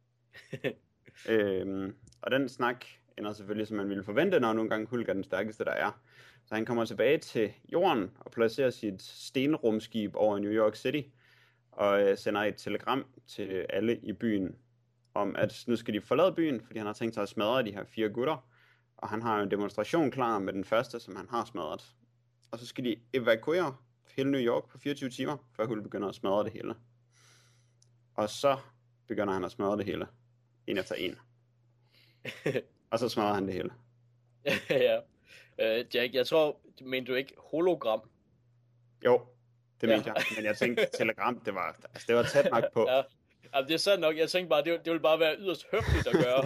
Og den snak ender selvfølgelig, som man ville forvente, når nogle gange Hulk er den stærkeste, der er. Så han kommer tilbage til jorden og placerer sit stenrumskib over New York City og sender et telegram til alle i byen om, at nu skal de forlade byen, fordi han har tænkt sig at smadre de her 4 gutter. Og han har en demonstration klar med den første, som han har smadret. Og så skal de evakuere hele New York på 24 timer, før Hulk begynder at smadre det hele. Og så begynder han at smadre det hele. En efter en. Og så smadrer han det hele. Ja. Jack, jeg tror, mener du ikke hologram? Jo, det mente jeg. Men jeg tænkte, telegram, det var tæt nok på. Ja. Jamen, det er sandt nok. Jeg tænkte bare, det ville bare være yderst høfligt at gøre.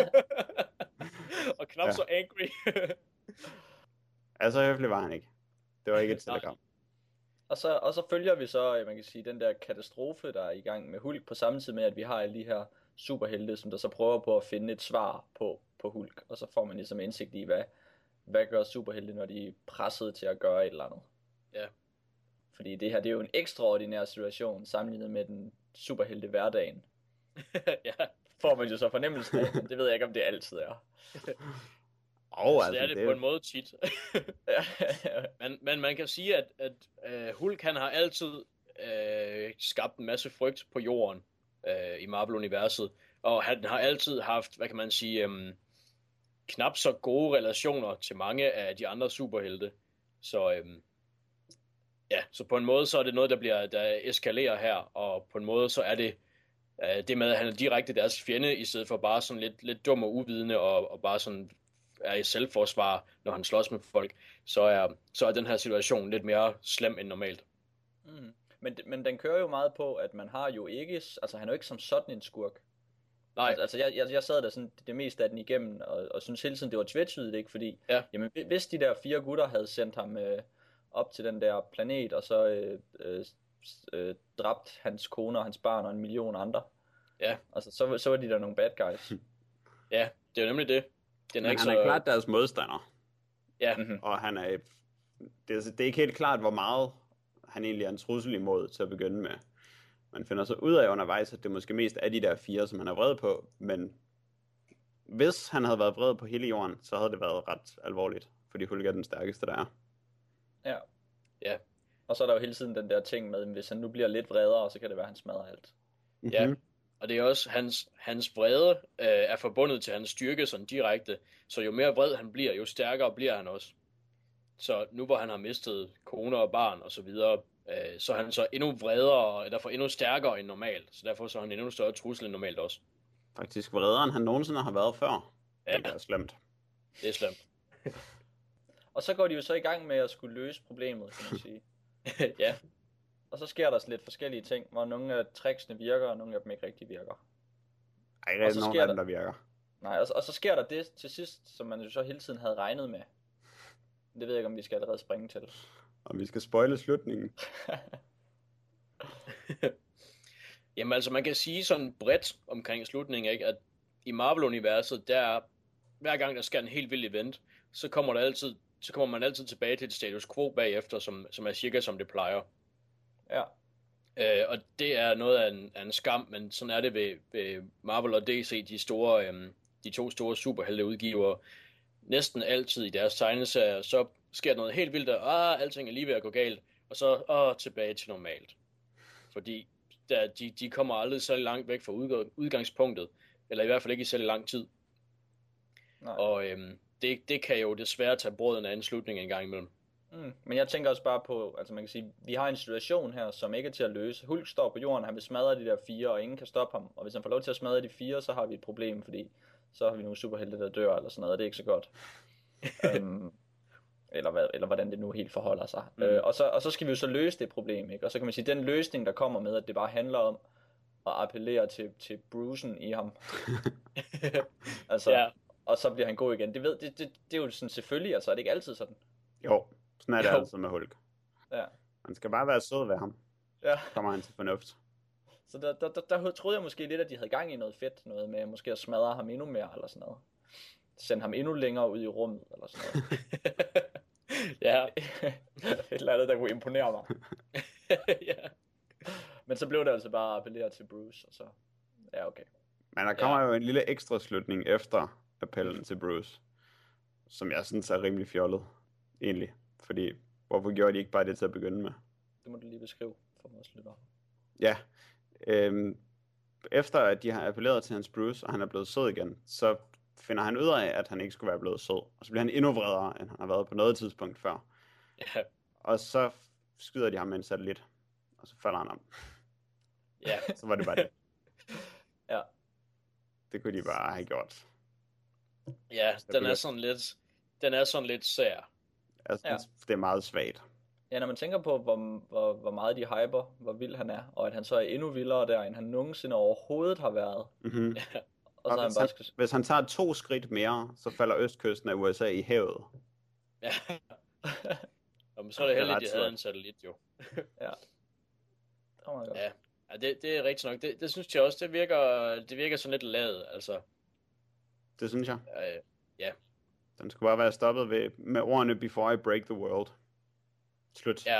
Og knap så angry. Altså, høflig var han ikke. Det var ikke et telegram. Og så følger vi så, man kan sige, den der katastrofe, der er i gang med Hulk, på samme tid med, at vi har alle de her superhelte, som der så prøver på at finde et svar på Hulk. Og så får man ligesom indsigt i, hvad gør superhelte, når de er presset til at gøre et eller andet. Ja. Fordi det her, det er jo en ekstraordinær situation, sammenlignet med den superhelte hverdagen. Ja, Får man jo så fornemmelsen af, men det ved jeg ikke, om det altid er. altså, det er det på en måde tit. Men man kan sige, at Hulk, han har altid skabt en masse frygt på jorden i Marvel-universet. Og han har altid haft, hvad kan man sige, knap så gode relationer til mange af de andre superhelte. Så ja, så på en måde så er det noget, der eskalerer her, og på en måde så er det det med, at han er direkte deres fjende, i stedet for bare sådan lidt dum og uvidende, og bare sådan er i selvforsvar, når han slås med folk, så er den her situation lidt mere slem end normalt. Mm. Men den kører jo meget på, at man har jo ikke, altså han er jo ikke som sådan en skurk. Nej. Altså jeg sad der sådan det meste af den igennem, og synes hele tiden, det var tvetydigt, ikke? Fordi, jamen, hvis de der 4 gutter havde sendt ham op til den der planet, og så dræbt hans kone og hans barn og 1 million andre, altså, så var de der nogle bad guys. Ja, det er jo nemlig det. Men han er klart deres modstander. Ja. Og han er... Det er ikke helt klart, hvor meget han egentlig er en trussel imod til at begynde med. Man finder så ud af undervejs, at det måske mest er de der 4, som han er vred på. Men hvis han havde været vred på hele jorden, så havde det været ret alvorligt. Fordi Hulk er den stærkeste, der er. Ja. Og så er der jo hele tiden den der ting med, at hvis han nu bliver lidt vredere, så kan det være, at han smadrer alt. Ja, og det er også, hans vrede er forbundet til hans styrke sådan direkte. Så jo mere vred han bliver, jo stærkere bliver han også. Så nu hvor han har mistet kone og barn og så videre, så er han så endnu vredere, og derfor endnu stærkere end normalt. Så derfor så er han endnu større trussel end normalt også. Faktisk vredere, end han nogensinde har været før. Ja. Det er slemt. Det er slemt. Og så går de jo så i gang med at skulle løse problemet, kan man sige. Ja. Og så sker der lidt forskellige ting, hvor nogle af tricksene virker, og nogle af dem ikke rigtig virker. Ej, ikke rigtig nogen af dem, der virker. Nej, og så sker der det til sidst, som man jo så hele tiden havde regnet med. Det ved jeg ikke, om vi skal allerede springe til. Og vi skal spoile slutningen. Jamen altså, man kan sige sådan bredt omkring slutningen, ikke? At i Marvel-universet, der hver gang der sker en helt vild event, så kommer man altid tilbage til et status quo bagefter, som er cirka som det plejer. Ja. Og det er noget af en skam, men sådan er det ved Marvel og DC, de 2 store superhelteudgivere. Næsten altid i deres tegneserier, så sker noget helt vildt, og alting er lige ved at gå galt, og så tilbage til normalt. Fordi de kommer aldrig så langt væk fra udgangspunktet, eller i hvert fald ikke i så lang tid. Nej. Og det kan jo desværre tage brøden af en slutning en gang imellem. Men jeg tænker også bare på, altså man kan sige, vi har en situation her, som ikke er til at løse. Hulk står på jorden, han vil smadre de der 4, og ingen kan stoppe ham. Og hvis han får lov til at smadre de 4, så har vi et problem, fordi så har vi nogle superhelte, der dør, eller sådan noget, og det er ikke så godt. Eller hvordan det nu helt forholder sig. Og så skal vi jo så løse det problem, ikke? Og så kan man sige, den løsning, der kommer med, at det bare handler om at appellere til Brucen i ham. Altså, Ja. og så bliver han god igen. Det er jo sådan selvfølgelig, altså er det ikke altid sådan? Jo, sådan er det Jo. altid med Hulk. Ja. Man skal bare være sød ved ham. Ja. Kommer han til fornuft. Så der troede jeg måske lidt, at de havde gang i noget fedt, noget med måske at smadre ham endnu mere, eller sådan noget. Sende ham endnu længere ud i rummet, eller sådan noget. Ja. Et eller andet, der kunne imponere mig. Ja. Men så blev det altså bare at appellere til Bruce, og så, ja okay. Men der kommer jo en lille ekstra slutning efter appellen til Bruce, som jeg synes er rimelig fjollet, egentlig. Fordi, hvorfor gjorde de ikke bare det til at begynde med? Det må du lige beskrive for vores lyttere. Ja, efter at de har appelleret til hans Bruce, og han er blevet sød igen, så finder han ud af, at han ikke skulle være blevet sød. Og så bliver han endnu vredere, end han har været på noget tidspunkt før. Ja. Og så skyder de ham med en satellit, og så falder han om. Ja. Så var det bare det. Ja. Det kunne de bare have gjort. Ja, den er sådan lidt sær. Jeg synes, det er meget svagt. Ja, når man tænker på, hvor meget de hyper, hvor vild han er, og at han så er endnu vildere der, end han nogensinde overhovedet har været. Mm-hmm. Og så hvis, han, hvis han tager 2 skridt mere, så falder østkysten af USA i havet. Ja. Jamen, så er det heldigt, at de havde en satellit, jo. Ja. Ja, det er rigtigt nok. Det synes jeg også, det virker sådan lidt ladet, altså. Det synes jeg. Ja. Den skulle bare være stoppet med ordene before I break the world. Slut. Ja,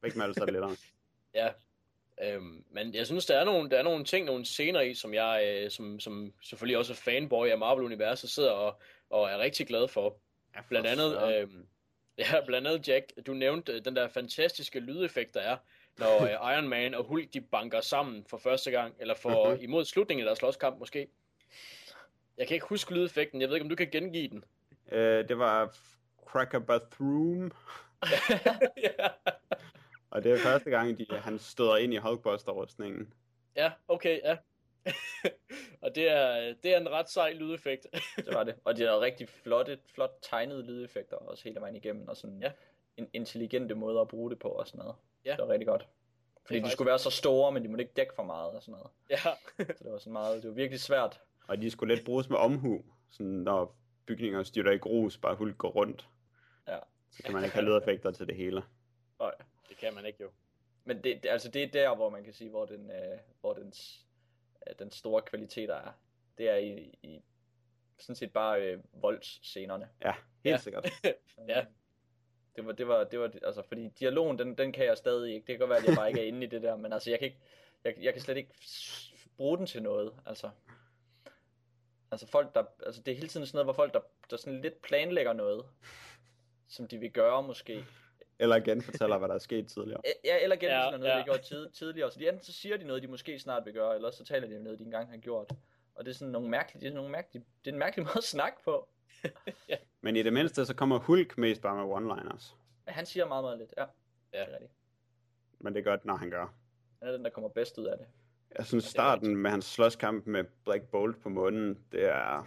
Væk med alle satellitterne. Ja. Men jeg synes, der er nogle ting, nogle scener i, som jeg, som selvfølgelig også er fanboy af Marvel-universet, sidder og er rigtig glad for. Ja, Blandt andet, blandt andet Jack, du nævnte den der fantastiske lydeffekt, der er, når Iron Man og Hulk, de banker sammen for første gang, eller for imod slutningen af deres slåskamp måske. Jeg kan ikke huske lydeffekten, jeg ved ikke, om du kan gengive den. Det var Cracker Bathroom. Ja. Og det er første gang, han støder ind i Hulkbuster-rustningen. Ja, okay, ja. Og det er en ret sej lydeffekt. Det var det. Og de har rigtig flot tegnede lydeffekter også hele vejen igennem, og sådan en intelligente måde at bruge det på og sådan noget. Ja. Det var rigtig godt. Fordi de skulle være så store, men de måtte ikke dække for meget og sådan noget. Ja. Så det var sådan meget, det var virkelig svært. Og de skulle let bruges med omhu, sådan når bygninger styrter i grus, bare Hulk går rundt. Ja. Så kan man ikke have lydeffekter til det hele. Nej. Det kan man ikke jo. Men det er der, hvor man kan sige, hvor den store kvalitet er. Det er i sådan set bare voldsscenerne. Ja, helt sikkert. Ja. Det var altså, fordi dialogen, den kan jeg stadig ikke. Det kan godt være, at jeg bare ikke er inde i det der, men altså, jeg kan slet ikke bruge den til noget, altså. Altså folk, det er hele tiden sådan noget, hvor folk, der sådan lidt planlægger noget, som de vil gøre måske. Eller genfortæller, hvad der er sket tidligere. Ja, eller genfortæller noget, de har gjort tidligere. Så enten så siger de noget, de måske snart vil gøre, eller så taler de om noget, de engang har gjort. Og det er sådan det er en mærkelig måde at snakke på. Ja. Men i det mindste, så kommer Hulk mest bare med one-liners. Ja, han siger meget, meget lidt, ja. Ja. Det er rigtigt. Men det er godt, når han gør. Han er den, der kommer bedst ud af det. Jeg synes, starten med hans slåskamp med Black Bolt på månen, det er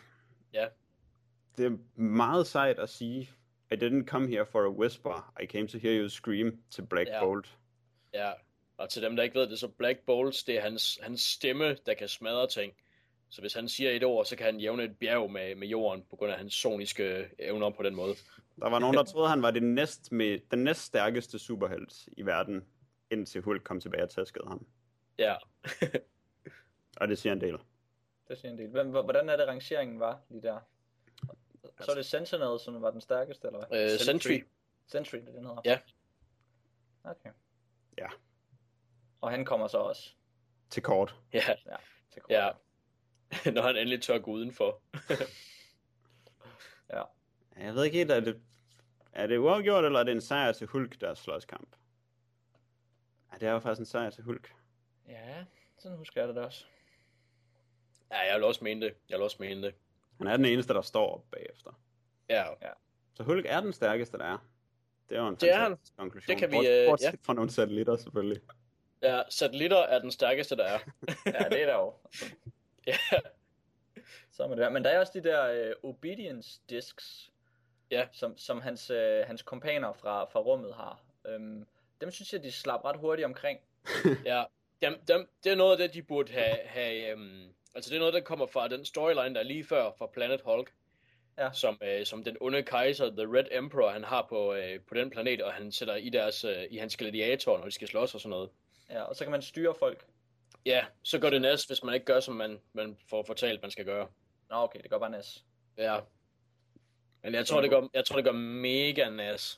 meget sejt at sige, I didn't come here for a whisper, I came to hear you scream til Black Bolt. Ja, og til dem, der ikke ved det, så Black Bolt, det er hans stemme, der kan smadre ting. Så hvis han siger et ord, så kan han jævne et bjerg med jorden, på grund af hans soniske evner på den måde. Der var nogen, der troede, han var den næst stærkeste superhelt i verden, indtil Hulk kom tilbage og tæskede ham. Ja. Og det siger en del. Det siger en del. Hvordan er det, rangeringen var lige der? Så er det Sentinel, som var den stærkeste, eller hvad? Sentry. Sentry, det den hedder? Ja. Okay. Ja. Og han kommer så også? Til kort. Ja. Til kort. Ja. Når han endelig tør gå udenfor. Ja. Jeg ved ikke helt, er det uafgjort, eller er det en sejr til Hulk, deres slåskamp? Ja, det er jo faktisk en sejr til Hulk. Ja, sådan husker jeg det også. Ja, jeg vil også mene det. Han er den eneste, der står op bagefter. Ja. Så Hulk er den stærkeste, der er. Det er jo en fantastisk konklusion. Det kan vi, bortset fra nogle satellitter, selvfølgelig. Ja, satellitter er den stærkeste, der er. Ja, det er der jo. Ja. Så med det. Men der er også de der obedience discs, som hans kompaner fra rummet har. Dem synes jeg, de slap ret hurtigt omkring. Ja, det er noget af det, de burde have altså det er noget, der kommer fra den storyline, der er lige før fra Planet Hulk. Ja. Som den onde kejser, The Red Emperor, han har på den planet, og han sætter i hans gladiator, når de skal slås og sådan noget. Ja, og så kan man styre folk. Ja, så går det næs, hvis man ikke gør, som man får fortalt, man skal gøre. Nå, okay, det går bare næs. Ja. Men jeg tror, det går mega næs.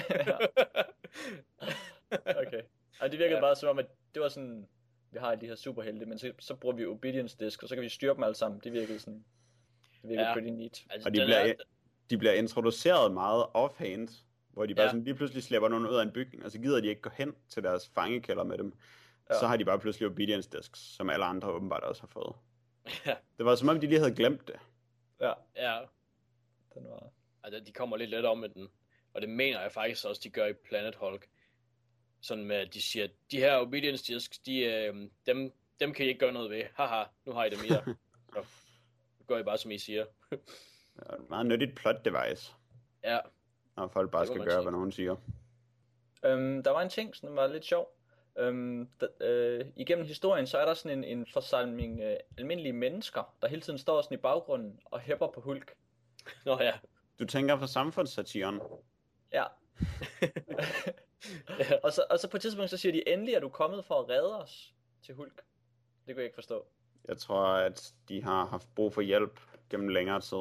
Okay. Og det virkede bare som om, at det var sådan, vi har de her superhelte, men så bruger vi obedience disk, og så kan vi styre dem alle sammen. Det virkede pretty neat. Altså, og de bliver introduceret meget offhand, hvor de bare sådan lige pludselig slipper nogen ud af en bygning, og så gider de ikke gå hen til deres fangekælder med dem. Ja. Så har de bare pludselig obedience disks, som alle andre åbenbart også har fået. Ja. Det var som om, de lige havde glemt det. Ja. Den var... Altså, de kommer lidt let om med den. Og det mener jeg faktisk også, de gør i Planet Hulk. Sådan med, at de siger, de her obedience disks, dem kan I ikke gøre noget ved. Haha, nu har I dem i jer. Så nu gør I bare, som I siger. Det er et meget nyttigt plot device. Ja. Når folk bare skal gøre, hvad nogen siger. Der var en ting, som var lidt sjov. Igennem historien, så er der sådan en forsamling almindelige mennesker, der hele tiden står sådan i baggrunden og hæpper på Hulk. Nå ja. Du tænker på samfundssatiren? Ja. og så på et tidspunkt, så siger de, endelig er du kommet for at redde os til Hulk. Det kunne jeg ikke forstå. Jeg tror, at de har haft brug for hjælp gennem længere tid.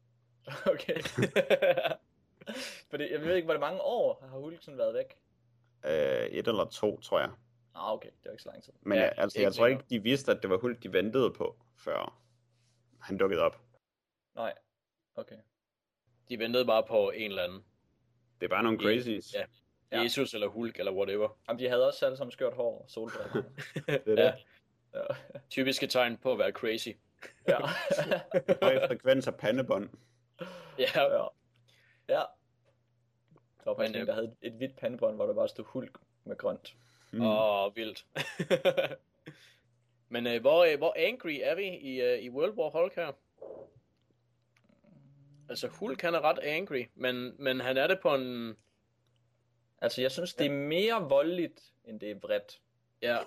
Okay. Fordi jeg ved ikke, hvor mange år har Hulk sådan været væk? 1 eller 2, tror jeg. Okay, det var ikke så lang tid. Men Ja, altså, ikke jeg tror ikke, længere. de vidste, at det var Hulk, de ventede på, før han dukkede op. Nej, okay. De ventede bare på en eller anden. Det er bare nogle crazies. Ja. Ja. Jesus eller Hulk eller whatever. Jamen, de havde også alle sammen skørt hår og solbriller. Det er Ja, det. Ja. typiske tegn på at være crazy. Ja. Høj frekvens af pandebånd. Ja, Ja. Ja. Der var faktisk Men, en, der havde et hvidt pandebånd, hvor der bare stod Hulk med grønt. vildt. Men hvor angry er vi i World War Hulk her? Altså Hulk han er ret angry, men han er det på en... Altså, jeg synes, det er mere voldeligt, end det er vredt. Ja.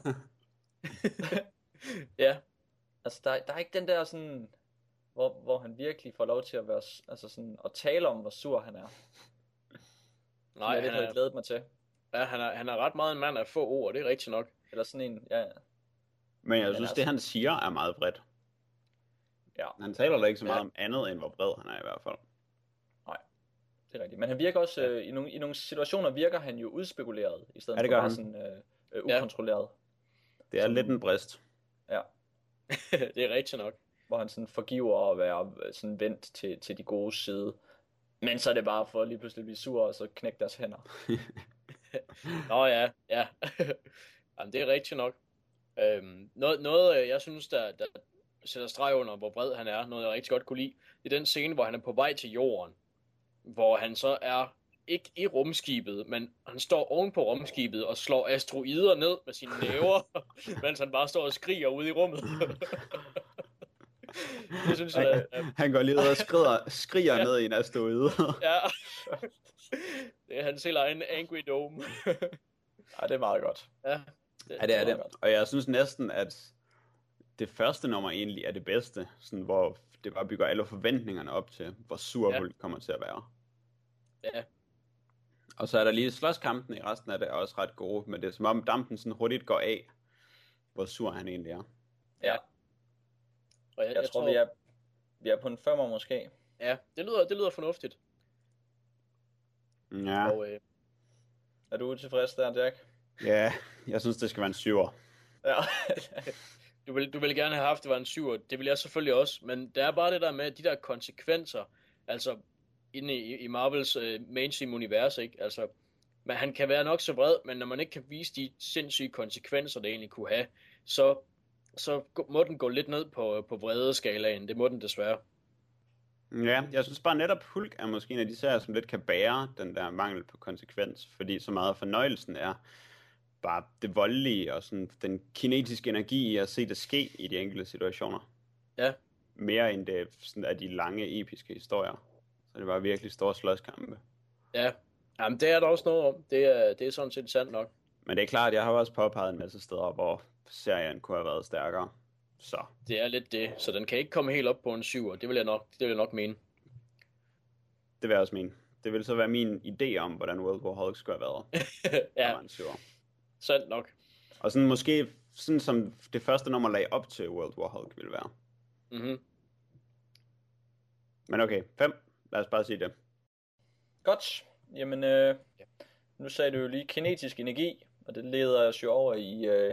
Ja, Altså, der er ikke den der sådan, hvor han virkelig får lov til at være, altså sådan, at tale om, hvor sur han er. nej, jeg lidt havde glædet mig til. ja, han er ret meget en mand af få ord, det er rigtigt nok. Eller sådan en, ja. Men jeg Men synes, altså- det han siger er meget bredt. Ja. Han taler da ikke så meget Ja. om andet, end hvor bred han er i hvert fald. Det er rigtigt. Men han virker også, i nogle situationer virker han jo udspekuleret, i stedet Ja, det for gør bare han. sådan ukontrolleret. Det er lidt en brist. Ja. Det er rigtigt nok. Hvor han sådan forgiver at være sådan vendt til de gode side. Men så er det bare for at lige pludselig blive sur, og så knække deres hænder. Nå ja. Jamen, det er rigtigt nok. Noget jeg synes, der sætter streg under, hvor bred han er, noget jeg rigtig godt kunne lide, det er den scene, hvor han er på vej til jorden, hvor han så er ikke i rumskibet, men han står oven på rumskibet og slår asteroider ned med sine næver, mens han bare står og skriger ude i rummet. Det synes jeg, Han går lige ud og skriger Ja. ned i en asteroide. ja. Det er hans helt egen Angry Dome. Ja, det er meget godt. Ja, Ja, det er det. Og jeg synes næsten, at det første nummer egentlig er det bedste, sådan, hvor det bare bygger alle forventningerne op til, hvor sur Hulk kommer til at være. Ja. Og så er der lige slåskampen i resten af det er også ret gode, men det er som om dampen sådan hurtigt går af, hvor sur han egentlig er. Ja. Og Jeg tror, vi er på en 5'er måske. Ja, det lyder fornuftigt. Ja, Og, Er du tilfreds der, Jack? ja, jeg synes, det skal være en 7'er. Ja. du vil gerne have haft, det var en 7'er. Det vil jeg selvfølgelig også. Men der er bare det der med de der konsekvenser. Altså, inde i Marvels mainstream-univers, ikke? Altså, men han kan være nok så vred, men når man ikke kan vise de sindssyge konsekvenser, det egentlig kunne have, så må den gå lidt ned på vredeskalaen. Det må den desværre. Ja, jeg synes bare netop Hulk er måske en af de serier, som lidt kan bære den der mangel på konsekvens, fordi så meget af fornøjelsen er bare det voldelige og sådan den kinetiske energi i at se det ske i de enkelte situationer. Ja. Mere end det sådan er de lange, episke historier. Så det var virkelig store slåskampe. Ja, jamen det er der også noget om. Det er sådan set sandt nok. Men det er klart, jeg har også påpeget en masse steder, hvor serien kunne have været stærkere. Så Det er lidt det, så den kan ikke komme helt op på en 7'er. Det vil jeg nok mene. det vil jeg også mene. Det vil så være min idé om, hvordan World War Hulk skulle have været. Ja, Der var en 7'er. sandt nok. Og sådan måske, sådan som det første nummer lagde op til World War Hulk ville være. Mhm. Men okay, 5. Lad os bare sige det. Godt. Jamen, nu sagde du jo lige kinetisk energi, og det leder os jo over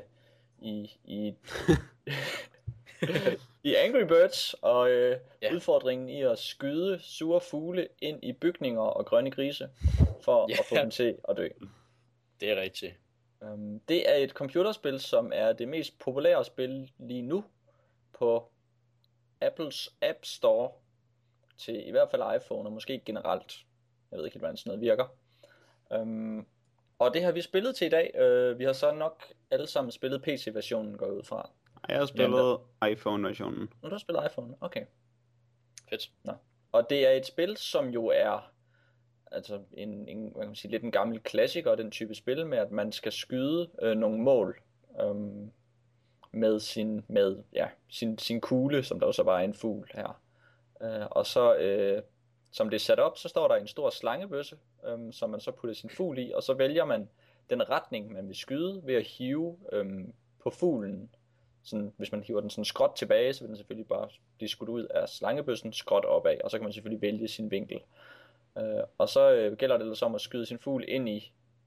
i Angry Birds, og udfordringen i at skyde sure fugle ind i bygninger og grønne grise, for at få dem til at dø. Det er rigtigt. Det er et computerspil, som er det mest populære spil lige nu på Apples App Store, til i hvert fald iPhone, og måske generelt. Jeg ved ikke helt, hvordan sådan noget virker. Og det har vi spillet til i dag. Vi har så nok alle sammen spillet PC-versionen, går jeg ud fra. Jeg har spillet iPhone-versionen. Nu du har spillet iPhone, okay. Fedt. Nå. Og det er et spil, som jo er altså hvad kan man sige, lidt en gammel klassiker, den type spil med, at man skal skyde nogle mål med sin kugle, som der jo så bare er en fugl her. Og så, som det er sat op, så står der en stor slangebøsse, som man så putter sin fugl i, og så vælger man den retning, man vil skyde, ved at hive på fuglen. Sådan, hvis man hiver den sådan skråt tilbage, så vil den selvfølgelig bare blive skudt ud af slangebøssen skråt opad, og så kan man selvfølgelig vælge sin vinkel. Og så gælder det ellers om at skyde sin fugl ind i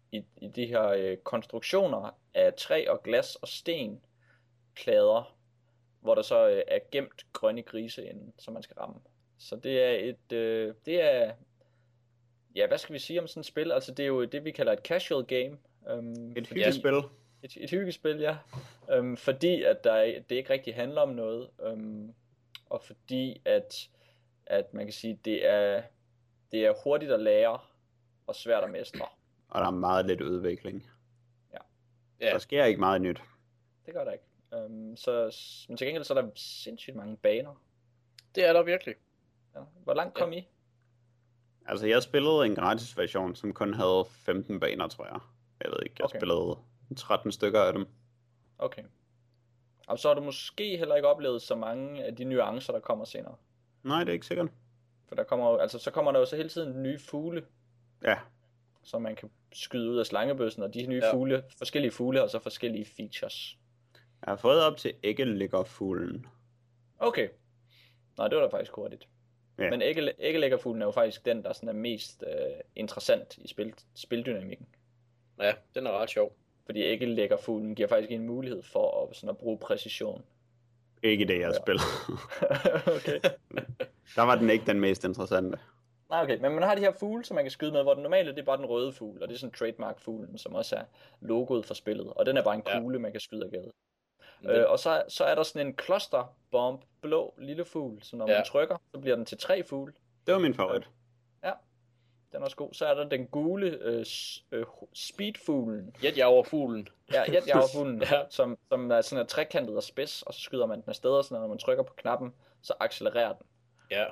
i de her konstruktioner af træ og glas og sten plader, hvor der så er gemt grønne grise inden, som man skal ramme. Så det er det er, ja, hvad skal vi sige om sådan et spil? Altså det er jo det, vi kalder et casual game. Et hyggespil. Et hyggespil, ja. Fordi at det ikke rigtig handler om noget. Og fordi at man kan sige, det er hurtigt at lære og svært at mestre. Og der er meget lidt udvikling. Ja. Der sker ikke meget nyt. Det gør der ikke. Men til gengæld så er der sindssygt mange baner. Det er der virkelig. Ja. Hvor langt kom I? Altså, jeg spillede en gratis version, som kun havde 15 baner, tror jeg. Jeg ved ikke, jeg spillede 13 stykker af dem. Okay. Og så har du måske heller ikke oplevet så mange af de nuancer, der kommer senere. Nej, det er ikke sikkert. For der kommer jo, altså, så kommer der jo så hele tiden nye fugle. Ja. Som man kan skyde ud af slangebøssen, og de nye fugle, forskellige fugle, og så forskellige features. Jeg har fået op til æggelæggerfuglen. Okay. Nej, det var da faktisk hurtigt. Ja. Men æggelæggerfuglen er jo faktisk den, der sådan er mest interessant i spildynamikken. Ja, den er ret sjov. Fordi æggelæggerfuglen giver faktisk en mulighed for at bruge præcision. Ikke det, jeg spiller. Okay. Der var den ikke den mest interessante. Nej, okay. Men man har de her fugle, som man kan skyde med, hvor den normale, det er bare den røde fugl, og det er sådan trademark-fuglen, som også er logoet for spillet. Og den er bare en kugle, man kan skyde af gade. Og så er der sådan en clusterbomb, blå lille fugl, så når man trykker, så bliver den til 3 fugle. Det var min favorit. Ja, den er også god. Så er der den gule speedfuglen. Jetjagerfuglen. Ja, jetjagerfuglen, som er sådan trekantet og spids, og så skyder man den afsted, og så når man trykker på knappen, så accelererer den. Ja.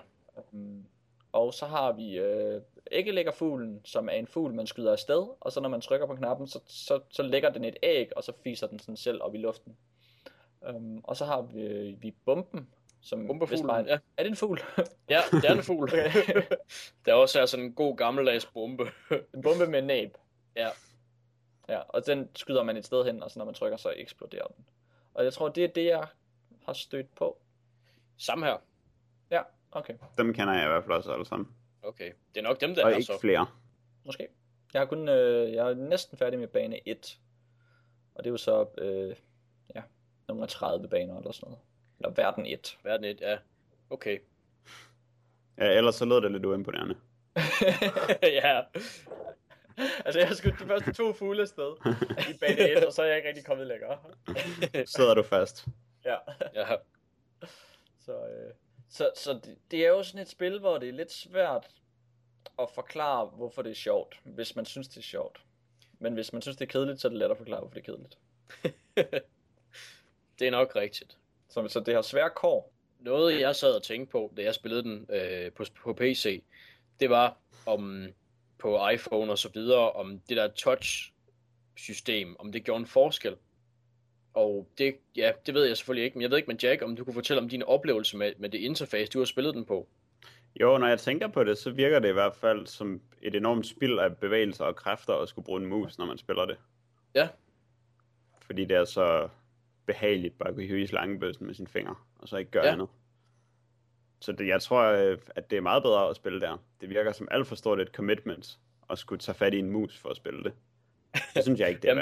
Og så har vi æggelæggerfuglen, som er en fugl, man skyder afsted, og så når man trykker på knappen, så lægger den et æg, og så fiser den sådan selv op i luften. Og så har vi bomben, som bombefuglen, ja. Er det en fugl? Ja, det er en fugl. Okay. Der også er sådan en god gammeldags bombe. En bombe med næb. Ja. Ja, og den skyder man et sted hen, og så når man trykker, så eksploderer den. Og jeg tror, det er det, jeg har stødt på. Samme her. Ja, okay. Dem kender jeg i hvert fald også alle sammen. Okay, det er nok dem, der og er ikke så. flere. Måske. Jeg er næsten færdig med bane 1. Og det er jo så, nogle 30 baner eller sådan noget. Eller verden 1. Verden 1, ja. Okay. Ja, ellers så lød det lidt uimponerende. Ja. Altså, jeg har skudt de første 2 fugle afsted i bane 1, og så er jeg ikke rigtig kommet længere. Sidder du fast? Ja. Ja. Så det er jo sådan et spil, hvor det er lidt svært at forklare, hvorfor det er sjovt, hvis man synes, det er sjovt. Men hvis man synes, det er kedeligt, så er det let at forklare, hvorfor det er kedeligt. Det er nok rigtigt. Så det har svære kår. Noget, jeg sad og tænkte på, da jeg spillede den på PC, det var om på iPhone og så videre, om det der touch-system, om det gjorde en forskel. Og det ved jeg selvfølgelig ikke, men jeg ved ikke, men Jack, om du kunne fortælle om din oplevelse med det interface, du har spillet den på. Jo, når jeg tænker på det, så virker det i hvert fald som et enormt spild af bevægelser og kræfter at skulle bruge en mus, når man spiller det. Ja. Fordi det er så behageligt bare at kunne hive i slangebøssen med sine fingre, og så ikke gøre andet. Så jeg tror, at det er meget bedre at spille der. Det virker som alt for stort et commitment at skulle tage fat i en mus for at spille det. Det synes jeg ikke, det er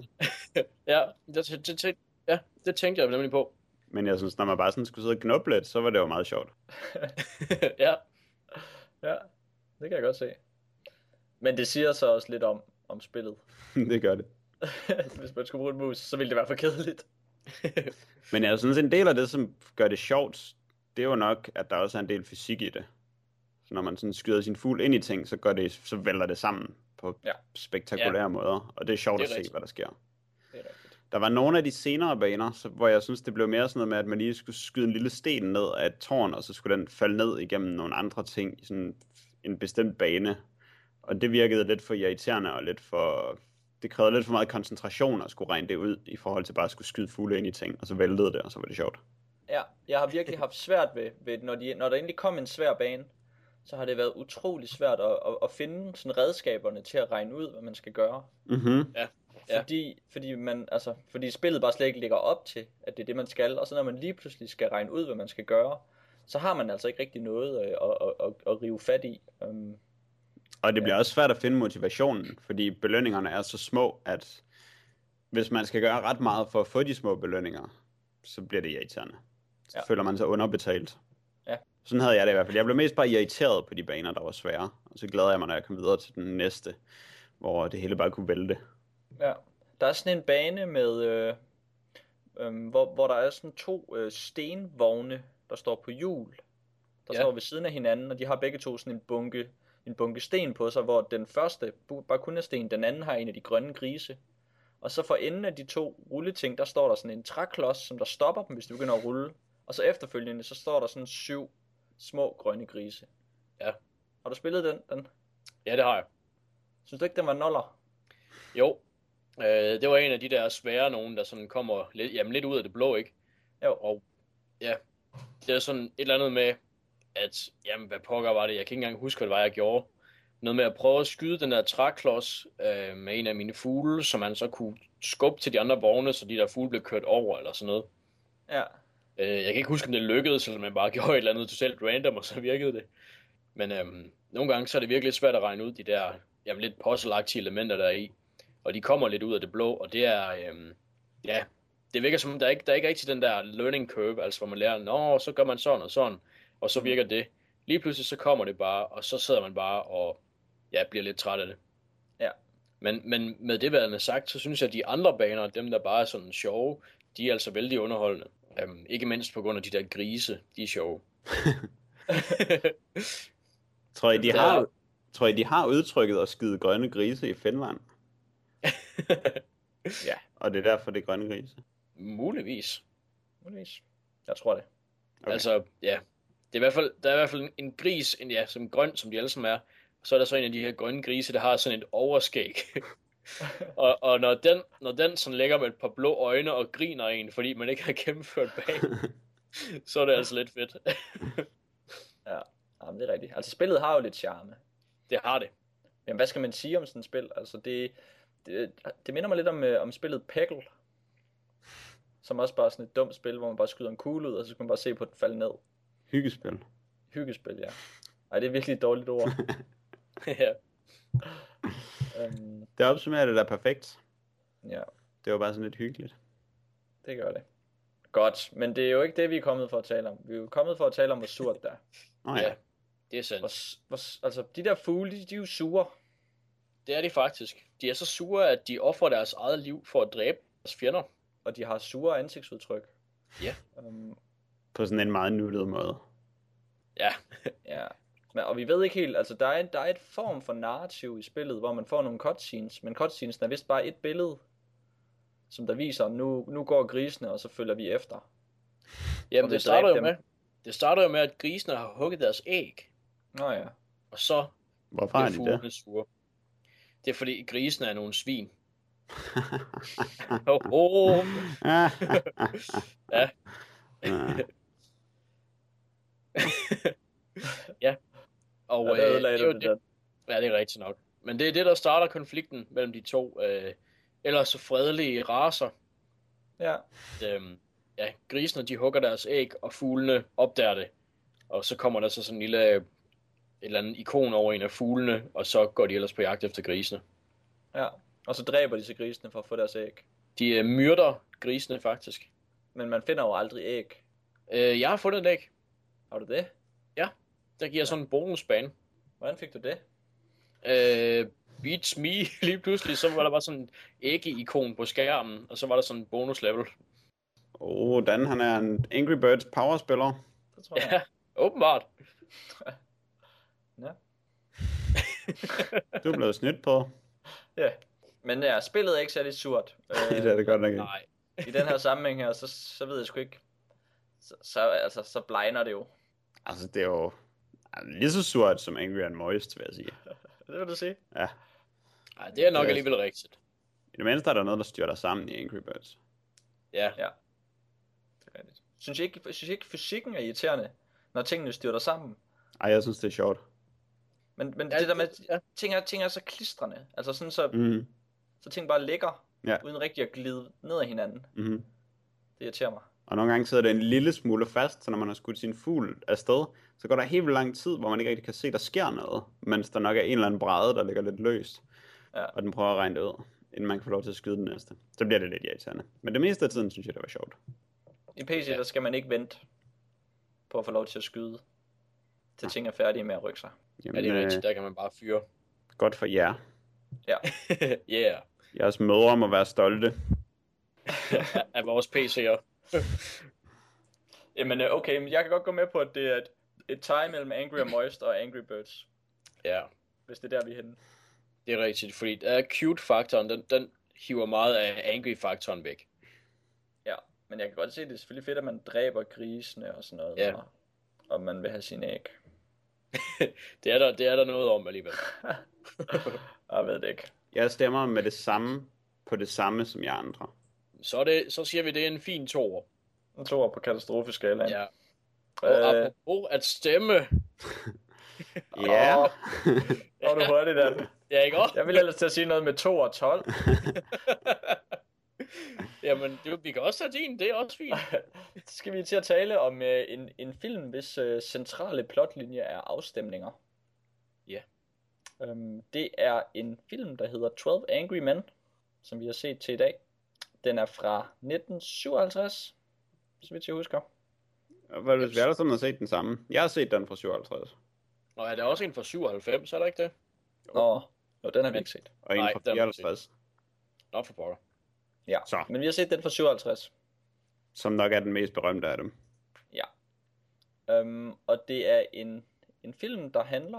værd. Det tænkte jeg nemlig på. Men jeg synes, når man bare sådan skulle sidde og knuble lidt, så var det jo meget sjovt. Ja, det kan jeg godt se. Men det siger så også lidt om spillet. Det gør det. Hvis man skulle bruge en mus, så ville det være for kedeligt. Men jeg synes, en del af det, som gør det sjovt, det er jo nok, at der også er en del fysik i det. Så når man sådan skyder sin fugl ind i ting, så vælter det sammen på spektakulære måder. Og det er sjovt at se, hvad der sker. Det er rigtigt. Der var nogle af de senere baner, hvor jeg synes, det blev mere sådan noget med, at man lige skulle skyde en lille sten ned af et tårn, og så skulle den falde ned igennem nogle andre ting i sådan en bestemt bane. Og det virkede lidt for irriterende, og det krævede lidt for meget koncentration at skulle regne det ud, i forhold til bare at skulle skyde fugle ind i ting, og så væltede det, og så var det sjovt. Ja, jeg har virkelig haft svært ved når der endelig kom en svær bane, så har det været utrolig svært at finde sådan redskaberne til at regne ud, hvad man skal gøre. Mhm. Ja. Fordi spillet bare slet ikke ligger op til, at det er det, man skal, og så når man lige pludselig skal regne ud, hvad man skal gøre, så har man altså ikke rigtig noget at rive fat i. Og det bliver også svært at finde motivationen, fordi belønningerne er så små, at hvis man skal gøre ret meget for at få de små belønninger, så bliver det irriterende. Så føler man sig underbetalt. Ja. Sådan havde jeg det i hvert fald. Jeg blev mest bare irriteret på de baner, der var svære. Og så glæder jeg mig, når jeg kom videre til den næste, hvor det hele bare kunne vælte. Ja. Der er sådan en bane med, hvor der er sådan 2 stenvogne, der står på hjul. Der står ved siden af hinanden, og de har begge to sådan en bunke sten på sig, hvor den første bare kun er sten, den anden har en af de grønne grise. Og så for enden af de 2 rulleting, der står der sådan en træklods, som der stopper dem, hvis de begynder at rulle. Og så efterfølgende, så står der sådan 7 små grønne grise. Ja. Har du spillet den? Ja, det har jeg. Synes du ikke, den var noller? Jo. Det var en af de der svære nogen, der sådan kommer lidt ud af det blå, ikke? Jo. Og ja, det er sådan et eller andet med, at, jamen hvad pokker var det? Jeg kan ikke engang huske, hvad det var, jeg gjorde. Noget med at prøve at skyde den der træklods med en af mine fugle, så man så kunne skubbe til de andre vogne, så de der fugle blev kørt over, eller sådan noget. Ja. Jeg kan ikke huske, om det lykkedes, eller man bare gjorde et eller andet totalt random, og så virkede det. Men nogle gange, så er det virkelig svært at regne ud de der lidt puzzle-agtige elementer, der er i. Og de kommer lidt ud af det blå, og det er, det virker som, der er ikke rigtig den der learning curve, altså hvor man lærer, så gør man sådan og sådan, og så virker det. Lige pludselig så kommer det bare, og så sidder man bare og bliver lidt træt af det. Ja. Men med det værende sagt, så synes jeg, at de andre baner, dem der bare er sådan sjove, de er altså vældig underholdende. Ikke mindst på grund af de der grise, de er sjove. Tror I, de har udtrykket at skyde grønne grise i Finland? Ja. Og det er derfor, det er grønne grise? Muligvis. Jeg tror det. Okay. Altså, ja. Der er i hvert fald en gris, som grøn, som de alle sammen er. Og så er der så en af de her grønne grise, der har sådan et overskæg. og når den sådan ligger med et par blå øjne og griner en, fordi man ikke har gennemført bag, så er det altså lidt fedt. Ja, jamen, det er rigtigt. Altså spillet har jo lidt charme. Det har det. Men hvad skal man sige om sådan et spil? Altså det minder mig lidt om spillet Peggle. Som også bare sådan et dumt spil, hvor man bare skyder en kugle ud, og så kan man bare se på den falde ned. Hyggespil, ja. Ej, det er virkelig et dårligt ord. Ja. Det opsummerer det der perfekt. Ja. Det var bare sådan lidt hyggeligt. Det gør det. Godt, men det er jo ikke det, vi er kommet for at tale om. Vi er jo kommet for at tale om, hvor surt det er. Ja, det er sandt. Altså, de der fugle, de er jo sure. Det er de faktisk. De er så sure, at de offrer deres eget liv for at dræbe deres fjender. Og de har sure ansigtsudtryk. Ja. På sådan en meget nuttet måde. Ja. Ja. Og vi ved ikke helt, altså der er et form for narrativ i spillet, hvor man får nogle cutscenes, men cutscenes er vist bare et billede, som der viser, nu går grisene, og så følger vi efter. Jamen det starter jo med, at grisene har hugget deres æg. Nå ja. Og så hvorfor er de det? Sure. Det er fordi grisene er nogle svin. Ja. Ja. Og ja, det er rigtigt nok. Men det er det, der starter konflikten mellem de to ellers så fredelige racer. Ja. Grisene de hugger deres æg, og fuglene opdager det. Og så kommer der så sådan en et eller andet ikon over en af fuglene, og så går de ellers på jagt efter grisene. Ja, og så dræber de så grisene for at få deres æg. De myrder grisene faktisk. Men man finder jo aldrig æg. Jeg har fundet et æg. Har du det? Ja, der giver sådan en bonusbane. Hvordan fik du det? Beats me, lige pludselig, så var der bare sådan en ægge-ikon på skærmen, og så var der sådan en bonus-level. Dan, han er en Angry Birds powerspiller. Det tror jeg. Ja, åbenbart. Ja. Du er blevet snydt på. Ja, men ja, spillet er ikke særlig surt. Det er det godt nok ikke. Nej. I den her sammenhæng her, så ved jeg sgu ikke. Så blegner det jo. Altså, det er jo lige så surt som Angry and Moist, vil jeg sige. Det vil du sige? Ja. Nej, det er nok alligevel rigtigt. I det mindste er der noget, der styrer dig sammen i Angry Birds. Ja. Det er rigtigt. Synes I ikke fysikken er irriterende, når tingene styrter sammen? Ej, jeg synes, det er sjovt. Men det der med, ting er så klistrende. Altså sådan så ting bare ligger, uden rigtig at glide ned ad hinanden. Mm-hmm. Det irriterer mig. Og nogle gange sidder det en lille smule fast, så når man har skudt sin fugl afsted, så går der helt vildt lang tid, hvor man ikke rigtig kan se, der sker noget, mens der nok er en eller anden bræde, der ligger lidt løst, og den prøver at regne det ud, inden man kan få lov til at skyde den næste. Så bliver det lidt irriterende. Men det meste af tiden, synes jeg, det var sjovt. I PC, der skal man ikke vente på at få lov til at skyde, til ting er færdige med at rykke sig. Jamen, det er rigtigt, der kan man bare fyre. Godt for jer. Ja. Yeah. Jeres mødre må være stolte. Af vores PC'er. Jamen okay, men jeg kan godt gå med på, at det er et tie mellem Angry og Moist og Angry Birds. Ja. Hvis det er der, vi er henne. Det er rigtigt, fordi cute-faktoren, den hiver meget af Angry-faktoren væk. Ja, men jeg kan godt se, at det er selvfølgelig fedt, at man dræber grisene og sådan noget. Ja. Og man vil have sine æg. det er der noget om alligevel. Jeg ved det ikke. Jeg stemmer med det samme på det samme som jer andre. Så siger vi, det er en fin toer. En toer på katastrofeskalaen. Ja. Og apropos at stemme. Ja. Hvor du hurtigt, Dan. Ja, ikke også? Jeg vil ellers til at sige noget med 2 og 12. Jamen, vi kan også tage din, det er også fint. Så skal vi til at tale om en film, hvis centrale plotlinje er afstemninger. Ja. Det er en film, der hedder 12 Angry Men, som vi har set til i dag. Den er fra 1957, så vidt jeg husker. Vi alle sammen har set den samme. Jeg har set den fra 57. Og er der også en fra 97, er der ikke det? Nå, den har vi ikke set. Og en fra 54. Nå, for pokker. Ja, så. Men vi har set den fra 57. Som nok er den mest berømte af dem. Ja. Og det er en film, der handler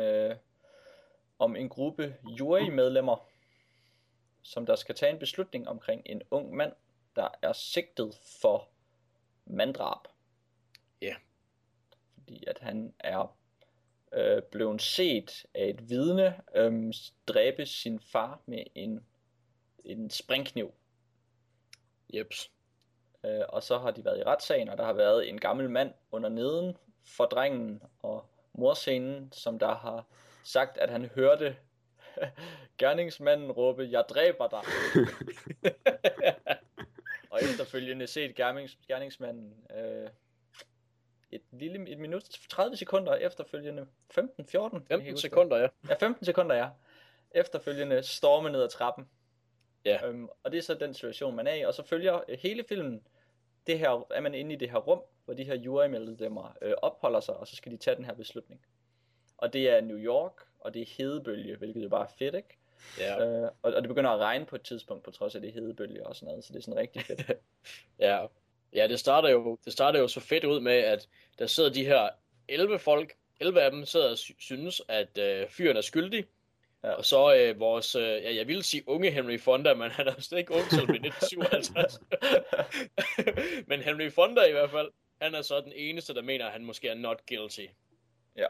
om en gruppe jurymedlemmer, som der skal tage en beslutning omkring en ung mand, der er sigtet for manddrab. Ja. Fordi at han er blevet set af et vidne dræbe sin far med en springkniv. Jeps. Og så har de været i retssagen, og der har været en gammel mand under neden for drengen og morscenen, som der har sagt, at han hørte gerningsmanden råbe, jeg dræber dig. Og efterfølgende set gerningsmanden et minut, 30 sekunder efterfølgende, 15 sekunder, ja. Ja, 15 sekunder, ja. Efterfølgende storme ned ad trappen. Ja. Og det er så den situation, man er i, og så følger hele filmen, det her, er man inde i det her rum, hvor de her jurymedlemmer opholder sig, og så skal de tage den her beslutning. Og det er New York, og det er hedebølge, hvilket jo bare er fedt, ikke? Ja. Og det begynder at regne på et tidspunkt, på trods af det hedebølge og sådan noget, så det er sådan rigtig fedt. Ja, det starter jo så fedt ud med, at der sidder de her 11 af dem sidder og synes, at fyren er skyldig. Ja. Og så vores, jeg vil sige unge Henry Fonda, men han er slet ikke ung til 1957. Men Henry Fonda i hvert fald, han er så den eneste, der mener, at han måske er not guilty. Ja.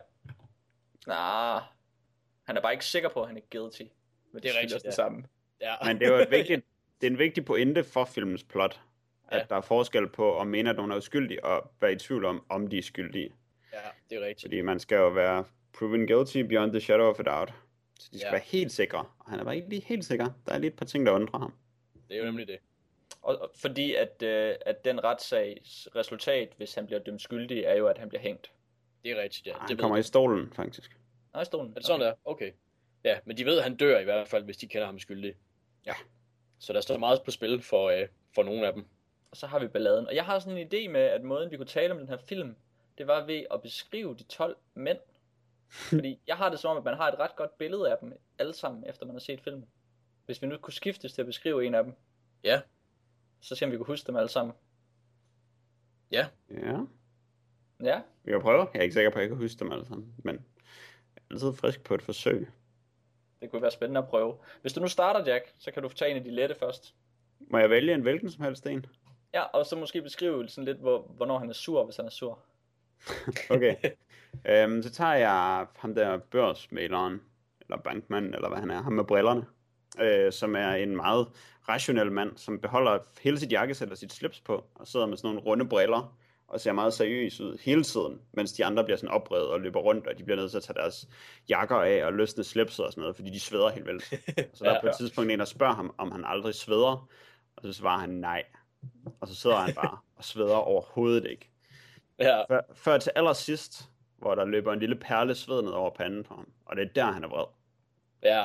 Han er bare ikke sikker på, at han er guilty. Men det er rigtigt, det samme. Ja. Men det er en vigtig pointe for filmens plot, at der er forskel på at mene, at nogen er uskyldig, og være i tvivl om de er skyldige. Ja, det er rigtigt. Fordi man skal jo være proven guilty beyond the shadow of a doubt. Så de skal være helt sikre. Og han er bare ikke lige helt sikker. Der er lige et par ting, der undrer ham. Det er jo nemlig det. Og fordi at den retssags resultat, hvis han bliver dømt skyldig, er jo, at han bliver hængt. Det er rigtigt, ja. Han kommer i stolen, faktisk. I stolen? Er det sådan der? Okay. Ja, men de ved, at han dør i hvert fald, hvis de kender ham skyldig. Ja. Så der står meget på spil for nogle af dem. Og så har vi balladen. Og jeg har sådan en idé med, at måden vi kunne tale om den her film, det var ved at beskrive de 12 mænd. Fordi jeg har det som om, at man har et ret godt billede af dem alle sammen, efter man har set filmen. Hvis vi nu kunne skiftes til at beskrive en af dem. Ja. Så se om vi kunne huske dem alle sammen. Ja. Ja. Vi kan prøve. Jeg er ikke sikker på, at jeg kan huske dem alle sammen. Men jeg er altid frisk på et forsøg. Det kunne være spændende at prøve. Hvis du nu starter, Jack, så kan du tage en af de lette først. Må jeg vælge en hvilken som helst en? Ja, og så måske beskrive sådan lidt, hvornår han er sur, hvis han er sur. Okay. Så tager jeg ham der børsmaleren, eller bankmanden, eller hvad han er, ham med brillerne, som er en meget rationel mand, som beholder hele sit jakkesæt og sit slips på, og sidder med sådan nogle runde briller, og ser meget seriøs ud hele tiden, mens de andre bliver sådan oprevet og løber rundt, og de bliver nødt til at tage deres jakker af og løsne slipset og sådan noget, fordi de sveder helt vildt. Så der er på et tidspunkt en, der spørger ham, om han aldrig sveder, og så svarer han nej. Og så sidder han bare og sveder overhovedet ikke. Ja. Før til allersidst, hvor der løber en lille perle sved ned over panden på ham. Og det er der, han er vred. Ja.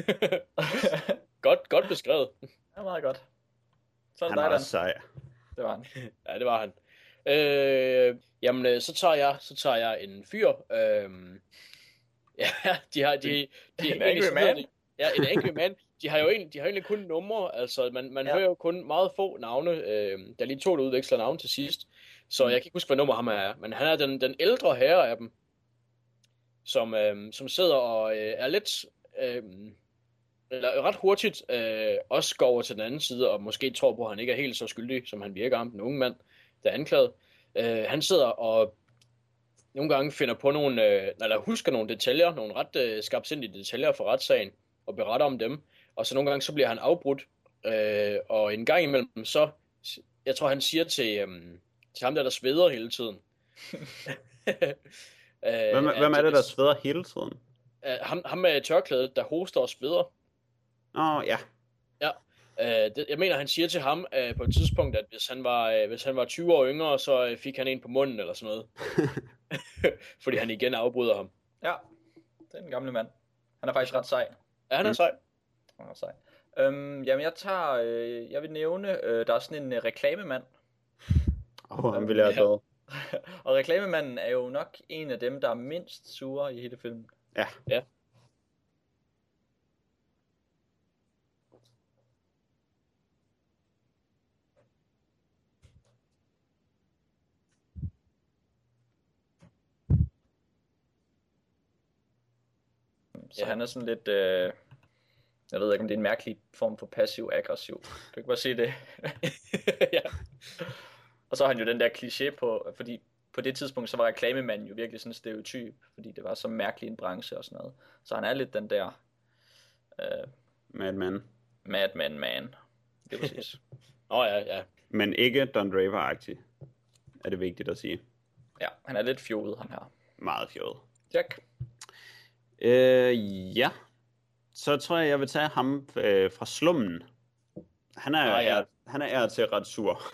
godt beskrevet. Ja, meget godt. Så er det Han dig, er Dan. også sej. Det var han. Ja, det var han. Jamen, så tager jeg en fyr. Ja, de har... En angry man? Ja, en angry man. De har jo egentlig kun numre. Altså, man hører jo kun meget få navne. Der er lige 2, der udveksler navne til sidst. Så jeg kan ikke huske, hvad nummer ham er. Men han er den ældre herre af dem. Som sidder og er lidt... eller ret hurtigt også går over til den anden side, og måske tror på, at han ikke er helt så skyldig, som han virker ham, den unge mand, der er anklaget. Han sidder og nogle gange finder på eller husker nogle detaljer, nogle ret skarpsindige detaljer fra retssagen, og beretter om dem. Og så nogle gange, så bliver han afbrudt, og en gang imellem, så, jeg tror, han siger til ham der sveder hele tiden. Hvem er det, der sveder hele tiden? Ham med tørklædet, der hoster og sveder. Ja. Ja, jeg mener, han siger til ham på et tidspunkt, at hvis han var 20 år yngre, så fik han en på munden eller sådan noget. Fordi han igen afbryder ham. Ja, det er den gamle mand. Han er faktisk ret sej. Ja, han er sej. Han er sej. Jamen, jeg vil nævne, der er sådan en reklamemand. Han vil jeg have. Og reklamemanden er jo nok en af dem, der er mindst sure i hele filmen. Ja. Så han er sådan lidt, jeg ved ikke, om det er en mærkelig form for passiv-aggressiv. Kan du ikke bare sige det? Ja. Og så har han jo den der kliché på, fordi på det tidspunkt, så var reklamemanden jo virkelig sådan en stereotyp, fordi det var så mærkelig en branche og sådan noget. Så han er lidt den der... Madman. Madman. Det er præcis. Ja. Men ikke Don Draper-agtig, er det vigtigt at sige. Ja, han er lidt fjoget, han her. Meget fjollet. Jack. Ja. Så tror jeg vil tage ham fra slummen. Han er til ret sur.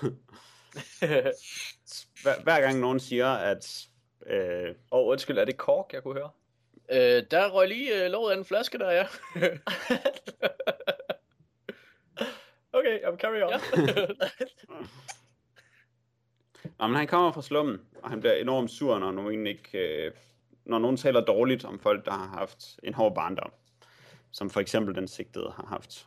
Hver gang nogen siger, at... Undskyld, er det Kork, jeg kunne høre? Der røg lige låget af en flaske der, ja. Okay, I'm carry on. Men han kommer fra slummen, og han bliver enormt sur, når nogen taler dårligt om folk, der har haft en hård barndom. Som for eksempel den sigtede har haft.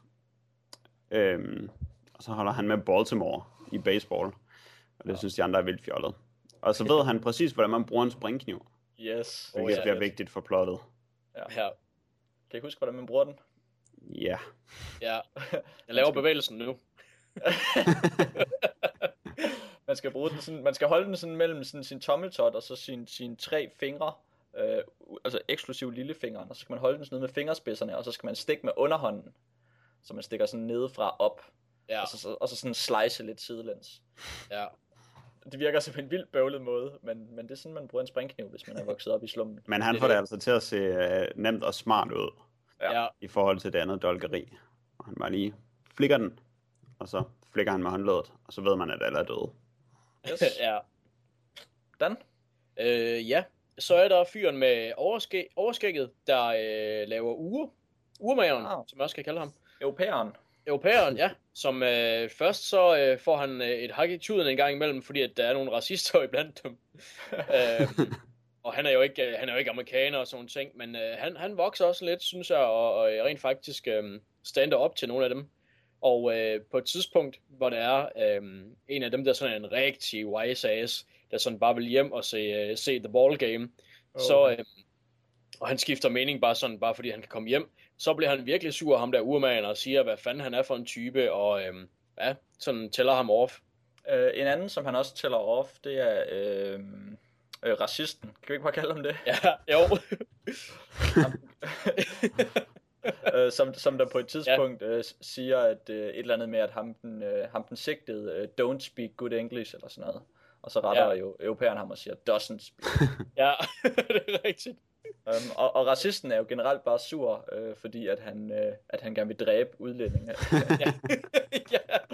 Og så holder han med Baltimore i baseball. Og det synes de andre er vildt fjollet. Og så ved han præcis, hvordan man bruger en springkniv. Yes. Hvilket bliver vigtigt for plottet. Ja. Kan I huske, hvordan man bruger den? Ja. Ja. Jeg laver bevægelsen nu. Man skal bruge den sådan, man skal holde den sådan mellem sådan sin tommeltot og så sine 3 fingre, altså eksklusiv lillefingeren, og så skal man holde den sådan nede med fingerspidserne, og så skal man stikke med underhånden, så man stikker sådan nedefra op, Ja. og så sådan slice lidt sidelæns. Ja. Det virker som en vildt bøvlet måde, men det er sådan, man bruger en springkniv, hvis man er vokset op i slummen. Men han får det altså til at se nemt og smart ud. Ja. I forhold til det andet dolkeri. Og han bare lige flikker den, og så flikker han med håndledet, og så ved man, at alle er døde. Yes. Ja. Dan? Ja. Så er der fyren med overskægget, der laver urmageren, som jeg også skal kalde ham. Europæeren, ja. Som først så får han et hak i tuden en gang imellem, fordi at der er nogle racister iblandt dem. Og han er jo ikke amerikaner og sådan nogle ting, men han vokser også lidt, synes jeg, og rent faktisk stander op til nogle af dem. Og på et tidspunkt, hvor der er en af dem, der er sådan en rigtig wise ass, der sådan bare vil hjem og se the ball game, så, og han skifter mening bare fordi han kan komme hjem, så bliver han virkelig sur, ham der urmagen, og siger, hvad fanden han er for en type, og sådan tæller ham off. En anden, som han også tæller off, det er racisten. Kan vi ikke bare kalde ham det? Ja, jo. Som der på et tidspunkt siger, at et eller andet med, at ham den sigtede don't speak good English, eller sådan noget. Og så retter jo europæeren ham og siger, doesn't speak. Ja, det er rigtigt. Og racisten er jo generelt bare sur, fordi at han gerne vil dræbe udlændinge. Ja.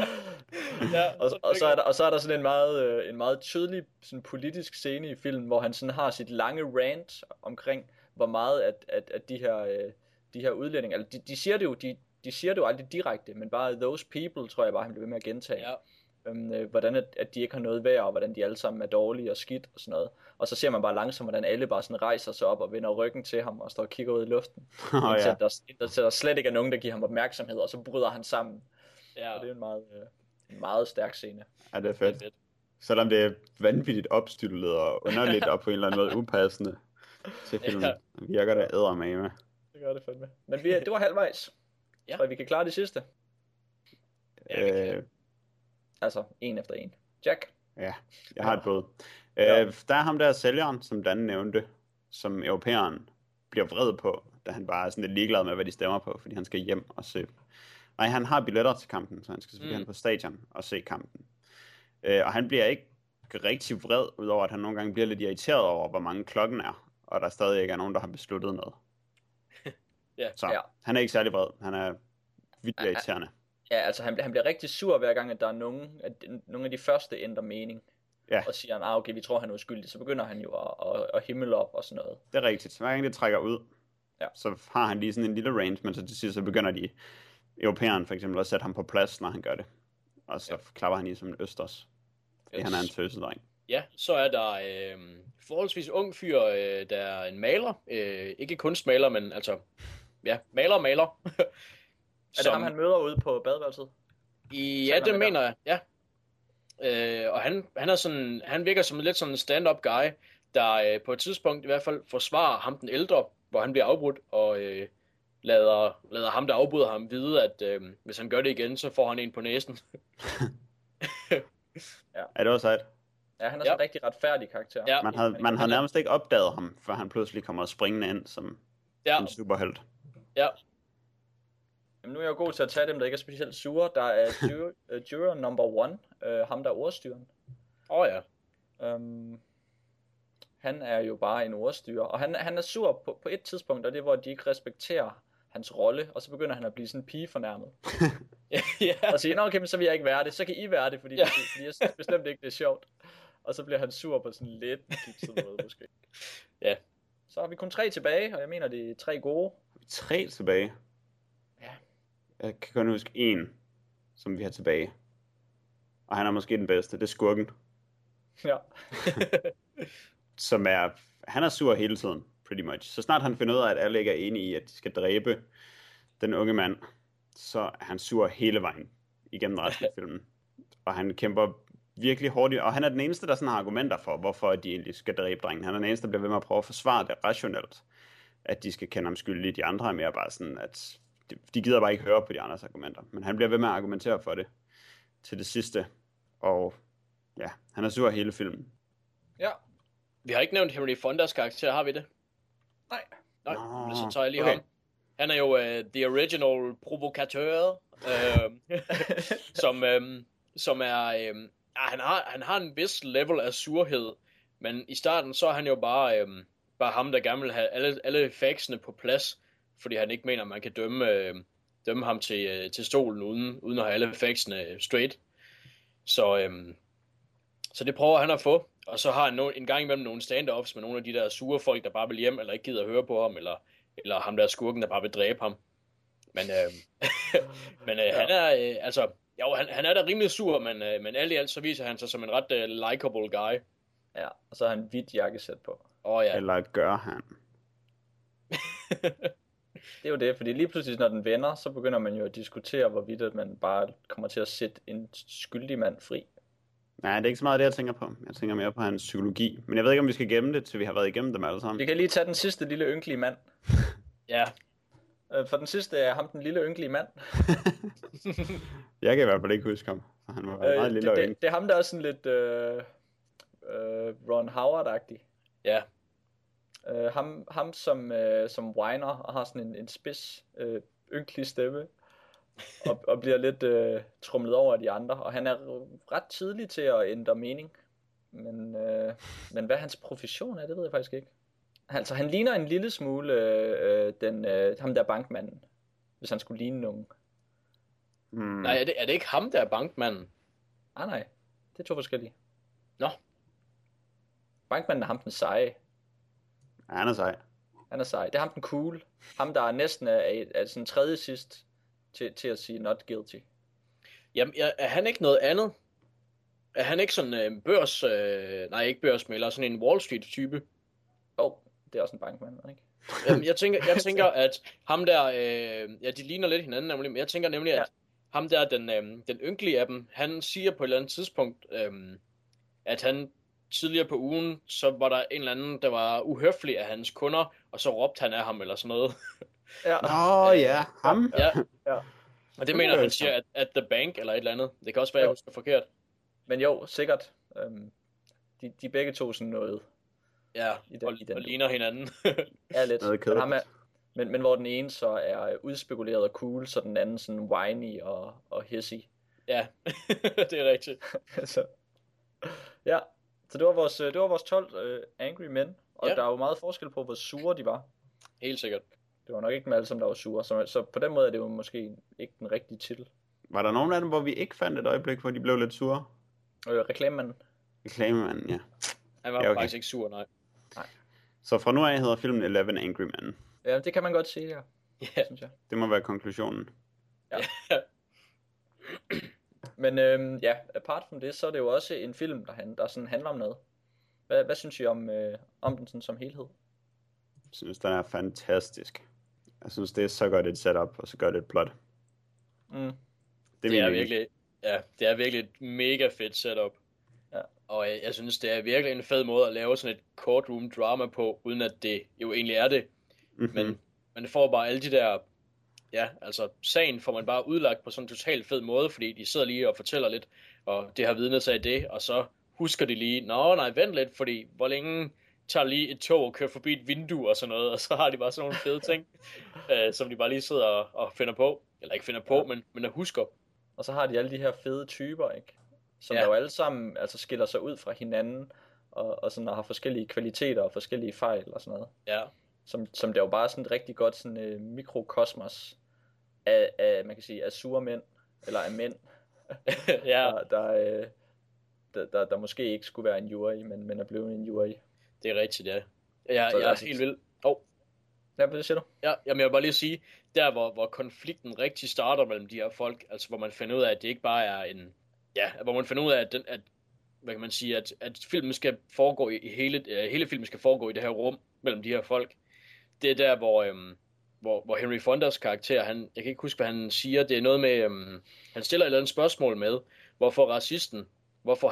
Ja, Og så er der sådan en meget tydelig sådan politisk scene i filmen, hvor han sådan har sit lange rant omkring, hvor meget at de her udlændinge, altså de siger det jo, de siger det jo aldrig direkte, men bare those people, tror jeg bare, han bliver ved med at gentage. Ja. Hvordan at de ikke har noget værd, og hvordan de alle sammen er dårlige og skidt og sådan noget. Og så ser man bare langsomt, hvordan alle bare sådan rejser sig op og vender ryggen til ham og står og kigger ud i luften. Ja. Der slet ikke er nogen, der giver ham opmærksomhed, og så bryder han sammen. Ja. Og det er en meget stærk scene. Ja, det er fedt. Selvom det er vanvittigt opstyltet og underligt og på en eller anden måde upassende til filmen, virker det eddermame. Det gør det fandme. Men det var halvvejs. Ja. Tror jeg, vi kan klare det sidste. Ja, vi kan. Altså, en efter en. Jack? Ja, jeg har et bud. Ja. Der er ham der sælgeren, som Dan nævnte, som europæeren bliver vred på, da han bare er sådan lidt ligeglad med, hvad de stemmer på, fordi han skal hjem og se. Nej, han har billetter til kampen, så han skal selvfølgelig hen på stadion og se kampen. Og han bliver ikke rigtig vred, udover at han nogle gange bliver lidt irriteret over, hvor mange klokken er, og der stadig ikke er nogen, der har besluttet noget. Så han er ikke særlig vred. Han er vildt irriterende. Ja, altså han bliver rigtig sur hver gang, at der er nogle af de første ændrer mening. Ja. Og siger han, okay, vi tror han er uskyldig, så begynder han jo at himmel op og sådan noget. Det er rigtigt. Hver gang det trækker ud, så har han lige sådan en lille range, men så til sidst så begynder de europæeren for eksempel at sætte ham på plads, når han gør det. Og så klapper han lige som en østers. Fordi han er en tøsedreng. Ja, så er der forholdsvis ung fyr, der er en maler. Ikke kunstmaler, men altså, maler. Er det ham, han møder ude på badeværelset? Ja, det mener jeg, ja. Og han er sådan, han virker som lidt sådan en stand-up guy, der på et tidspunkt i hvert fald forsvarer ham den ældre, hvor han bliver afbrudt, og lader ham, der afbryder ham, vide, at hvis han gør det igen, så får han en på næsen. Ja, det var sejt. Ja, han er sådan en rigtig retfærdig karakter. Ja. Man havde nærmest ikke opdaget ham, før han pludselig kommer springende ind som en superhelt. Ja. Jamen, nu er jeg jo god til at tage dem, der ikke er specielt sure. Der er juror number 1, ham der er ordstyren. Ja. Han er jo bare en ordstyrer, og han er sur på et tidspunkt, og det er, hvor de ikke respekterer hans rolle, og så begynder han at blive sådan en pige fornærmet. Og siger, okay, men så vil jeg ikke være det, så kan I være det, fordi jeg synes bestemt ikke, det er sjovt. Og så bliver han sur på sådan lidt kikset måde, måske. Ja. Så har vi kun 3 tilbage, og jeg mener, det er 3 gode. 3 tilbage? Ja. Jeg kan kun huske en, som vi har tilbage. Og han er måske den bedste, det er skurken. Ja. Han er sur hele tiden, pretty much. Så snart han finder ud af, at alle ikke er enige i, at de skal dræbe den unge mand, så er han sur hele vejen igennem resten af filmen. Og han kæmper virkelig hårdt, og han er den eneste, der sådan har argumenter for, hvorfor de egentlig skal dræbe drengen. Han er den eneste, der bliver ved med at prøve at forsvare det rationelt, at de skal kende ham skyldig. De andre er mere bare sådan, at de gider bare ikke høre på de andres argumenter. Men han bliver ved med at argumentere for det til det sidste. Og ja, han er sur hele filmen. Ja. Vi har ikke nævnt Henry Fondas karakter, har vi det? Nej. Nå, så tager jeg lige ham. Han er jo the original provokatør, som er... han har en vis level af surhed, men i starten så er han jo bare ham, der gerne vil have alle factsene på plads, fordi han ikke mener, at man kan dømme ham til stolen uden at have alle factsene straight. Så det prøver han at få, og så har han en gang imellem nogle stand-ups med nogle af de der sure folk, der bare vil hjem, eller ikke gider at høre på ham, eller ham der skurken, der bare vil dræbe ham. Men han er, altså, jo, han er da rimelig sur, men alt i alt så viser han sig som en ret likable guy. Ja, og så har han hvidt jakkesæt på. Ja. Eller gør han? Det er jo det, fordi lige pludselig, når den vender, så begynder man jo at diskutere, hvorvidt at man bare kommer til at sætte en skyldig mand fri. Nej, det er ikke så meget det, jeg tænker på. Jeg tænker mere på hans psykologi. Men jeg ved ikke, om vi skal gemme det, til vi har været igennem dem alle sammen. Vi kan lige tage den sidste lille ynkelige mand. Ja. For den sidste er ham, den lille ynkelige mand. Jeg kan i hvert fald ikke huske ham. Han var meget lille og det er ham, der er sådan lidt Ron Howard-agtig. Ja. Ham som whiner og har sådan en spids, ynkelig stemme. og bliver lidt trumlet over af de andre. Og han er ret tidlig til at ændre mening. Men hvad hans profession er, det ved jeg faktisk ikke. Altså, han ligner en lille smule ham der bankmanden, hvis han skulle ligne nogen. Nej, er det ikke ham, der er bankmanden? Nej. Det er 2 forskellige. Nå. Bankmanden er ham den seje. Ja, han er sej. Han er sej. Det er ham den cool. Ham, der næsten er sådan tredje sidst til at sige not guilty. Jamen, er han ikke noget andet? Er han ikke sådan en børs... nej, ikke børsmælder, sådan en Wall Street-type? Det er også en bankmand, ikke? Jamen, jeg tænker, at ham der... ja, de ligner lidt hinanden, nemlig. Men jeg tænker nemlig, at ham der, den ynkelige af dem, han siger på et eller andet tidspunkt, at han tidligere på ugen, så var der en eller anden, der var uhøflig af hans kunder, og så råbte han af ham eller sådan noget. Ja. Ja, ham. Ja. Og det mener han siger, at the bank eller et eller andet. Det kan også være, jeg husker forkert. Men jo, sikkert. De begge to sådan noget. Ja, og ligner hinanden. Ja, lidt. Men hvor den ene så er udspekuleret og cool, så den anden sådan whiny og hissy. Ja, det er rigtigt. Så det var vores 12 angry men, og der er jo meget forskel på, hvor sure de var. Helt sikkert. Det var nok ikke dem alle sammen, der var sure, så på den måde er det jo måske ikke den rigtige titel. Var der nogen af dem, hvor vi ikke fandt et øjeblik, hvor de blev lidt sure? Reklamemanden. Reklamemanden, ja. Han var faktisk ikke sur, nej. Så fra nu af hedder filmen 11 Angry Men. Ja, det kan man godt sige, ja. Synes jeg. Det må være konklusionen. Ja. Men apart from det, så er det jo også en film, der sådan handler om noget. Hvad synes I om den sådan som helhed? Jeg synes, den er fantastisk. Jeg synes, det er så godt et setup, og så godt et plot. Det er virkelig et mega fedt setup. Ja. Og jeg synes, det er virkelig en fed måde at lave sådan et courtroom drama på, uden at det jo egentlig er det. Men man får bare alle de der... Ja, altså sagen får man bare udlagt på sådan en totalt fed måde, fordi de sidder lige og fortæller lidt, og det har vidnet sig i det, og så husker de lige, nej, vent lidt, fordi hvor længe tager lige et tog og kører forbi et vindue og sådan noget, og så har de bare sådan nogle fede ting, som de bare lige sidder og finder på, eller ikke finder på, men husker. Og så har de alle de her fede typer, ikke? Som der jo alle sammen altså skiller sig ud fra hinanden, og sådan, og har forskellige kvaliteter og forskellige fejl og sådan noget. Ja. Som der jo bare er sådan et rigtig godt sådan mikrokosmos af man kan sige, af sure mænd, eller af mænd, ja. der måske ikke skulle være en jury, men er blevet en jury. Det er rigtigt, ja. Jeg er helt vild. Ja, hvad siger du? Ja, jamen jeg vil bare lige sige, der hvor konflikten rigtig starter mellem de her folk, altså hvor man finder ud af, at det ikke bare er en... Ja, hvor man finder ud af, at hvad kan man sige, at filmen skal foregå i hele filmen skal foregå i det her rum mellem de her folk. Det er der, hvor Henry Fondas karakter, jeg kan ikke huske, hvad han siger, det er noget med, han stiller et eller andet spørgsmål med, hvorfor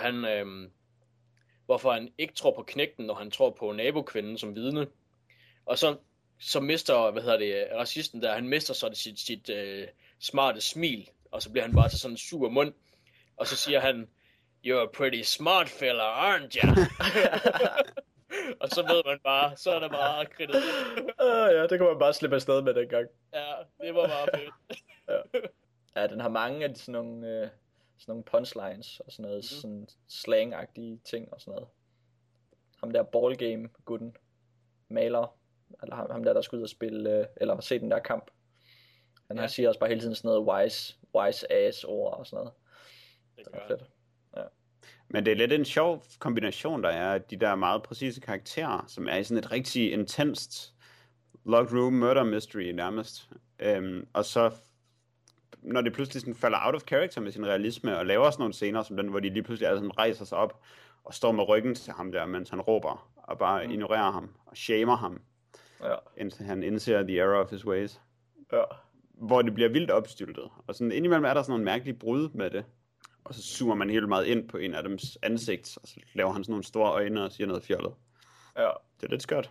han ikke tror på knægten, når han tror på nabokvinden som vidne. Og så mister, racisten der, han mister så sit smarte smil, og så bliver han bare til sådan en sur mund, og så siger han, "You're a pretty smart fella, aren't you?" Og så ved man bare, så er der bare kridtet. Ja, det kan man bare slippe afsted med dengang. Ja, det var bare fedt. Ja, den har mange af sådan nogle punchlines og sådan noget, sådan slang-agtige ting og sådan noget. Ham der ballgame-gutten, maler, eller ham der skal ud og spille, eller se den der kamp. Han siger også bare hele tiden sådan noget wise ass ord og sådan noget. Det er fedt. Ja. Men det er lidt en sjov kombination, der er de der meget præcise karakterer, som er i sådan et rigtig intenst locked room murder mystery nærmest. Og så når det pludselig sådan falder out of character med sin realisme, og laver sådan nogle scener som den, hvor de lige pludselig altså rejser sig op og står med ryggen til ham der, mens han råber, og bare ignorerer ham og shamer ham, indtil han indser the error of his ways. Ja. Hvor det bliver vildt opstyltet. Og sådan indimellem er der sådan nogle mærkelige brud med det. Og så zoomer man helt meget ind på en af dems ansigt, og så laver han sådan nogle store øjne og siger noget fjollet. Ja. Det er lidt skørt.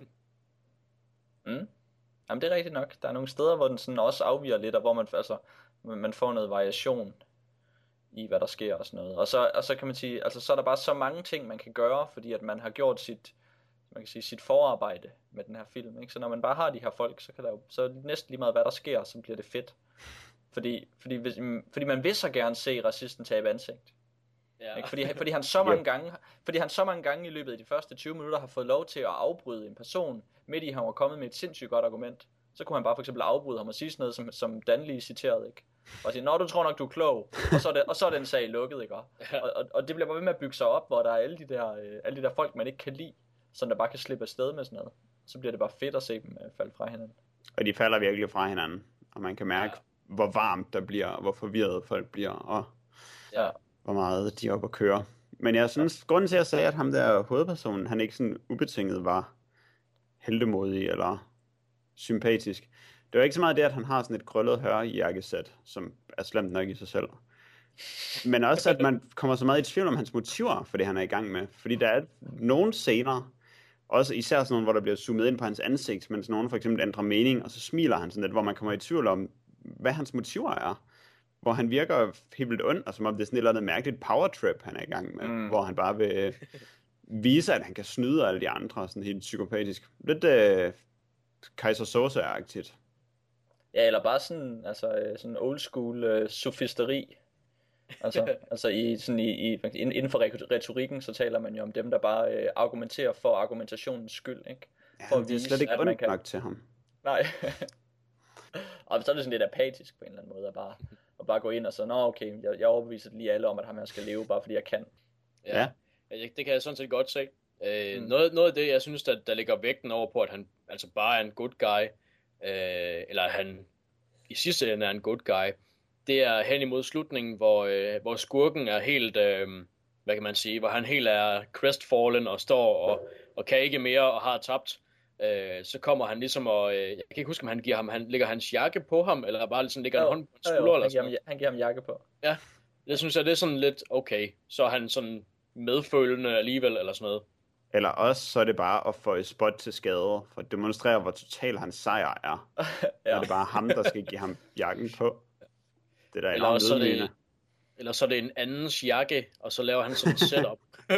Jamen det er rigtigt nok. Der er nogle steder, hvor den sådan også afviger lidt, og hvor man får noget variation i, hvad der sker og sådan noget. Og så kan man sige, altså så er der bare så mange ting, man kan gøre, fordi at man har gjort sit forarbejde med den her film, ikke? Så når man bare har de her folk, så kan der jo, så næsten lige meget, hvad der sker, så bliver det fedt. Fordi man vil så gerne se racisten tabe ansigt. Ja. Ikke? Fordi han så mange gange i løbet af de første 20 minutter har fået lov til at afbryde en person, midt i han var kommet med et sindssygt godt argument. Så kunne han bare for eksempel afbryde ham og sige sådan noget, som Dan lige citerede, ikke? Og sige, når du tror nok, du er klog, og så er den sag lukket, ikke? Og det bliver bare ved med at bygge sig op, hvor der er alle de der folk, man ikke kan lide, som der bare kan slippe afsted med sådan noget. Så bliver det bare fedt at se dem falde fra hinanden. Og de falder virkelig fra hinanden, og man kan mærke, hvor varmt der bliver, og hvor forvirret folk bliver, og hvor meget de er oppe at køre. Men jeg synes, grunden til, at jeg sagde, at ham der hovedpersonen, han ikke sådan ubetinget var heltemodig eller sympatisk. Det var ikke så meget det, at han har sådan et krøllet hørjakkesæt, som er slemt nok i sig selv. Men også, at man kommer så meget i tvivl om hans motiver for det, han er i gang med. Fordi der er nogle scener, også især sådan nogle, hvor der bliver zoomet ind på hans ansigt, mens nogen for eksempel ændrer mening, og så smiler han sådan lidt, hvor man kommer i tvivl om, hvad hans motiver er. Hvor han virker helt vildt ond, og som om det er sådan et eller andet mærkeligt power trip, han er i gang med. Hvor han bare vil vise, at han kan snyde alle de andre, sådan helt psykopatisk. Lidt Kaiser Soze-agtigt. Ja, eller bare sådan, altså, sådan old school sofisteri. Altså inden for retorikken, så taler man jo om dem, der bare argumenterer for argumentationens skyld, ikke? For Ja, det er slet ikke ondt nok til ham. Nej. Og så er det sådan lidt apatisk på en eller anden måde, at bare gå ind og så, okay, jeg overbeviser lige alle om, at ham her skal leve, bare fordi jeg kan. Ja. Det kan jeg sådan set godt se. Noget af det, jeg synes, der ligger vægten over på, at han altså bare er en good guy, eller han i sidste ende er en good guy, det er hen imod slutningen, hvor skurken er helt, hvad kan man sige, hvor han helt er crestfallen og står og kan ikke mere og har tabt. Så kommer han ligesom og, jeg kan ikke huske, om han lægger hans jakke på ham, eller bare ligesom lægger en hånd på hans skulder. Eller sådan. Han giver ham jakke på. Ja, det synes jeg, det er sådan lidt okay. Så er han sådan medfølende alligevel, eller sådan noget. Eller også, så er det bare at få et spot til skade, for at demonstrere, hvor total hans sejr er. Er det bare ham, der skal give ham jakken på. Det der eller så er det en andens jakke, og så laver han sådan en setup.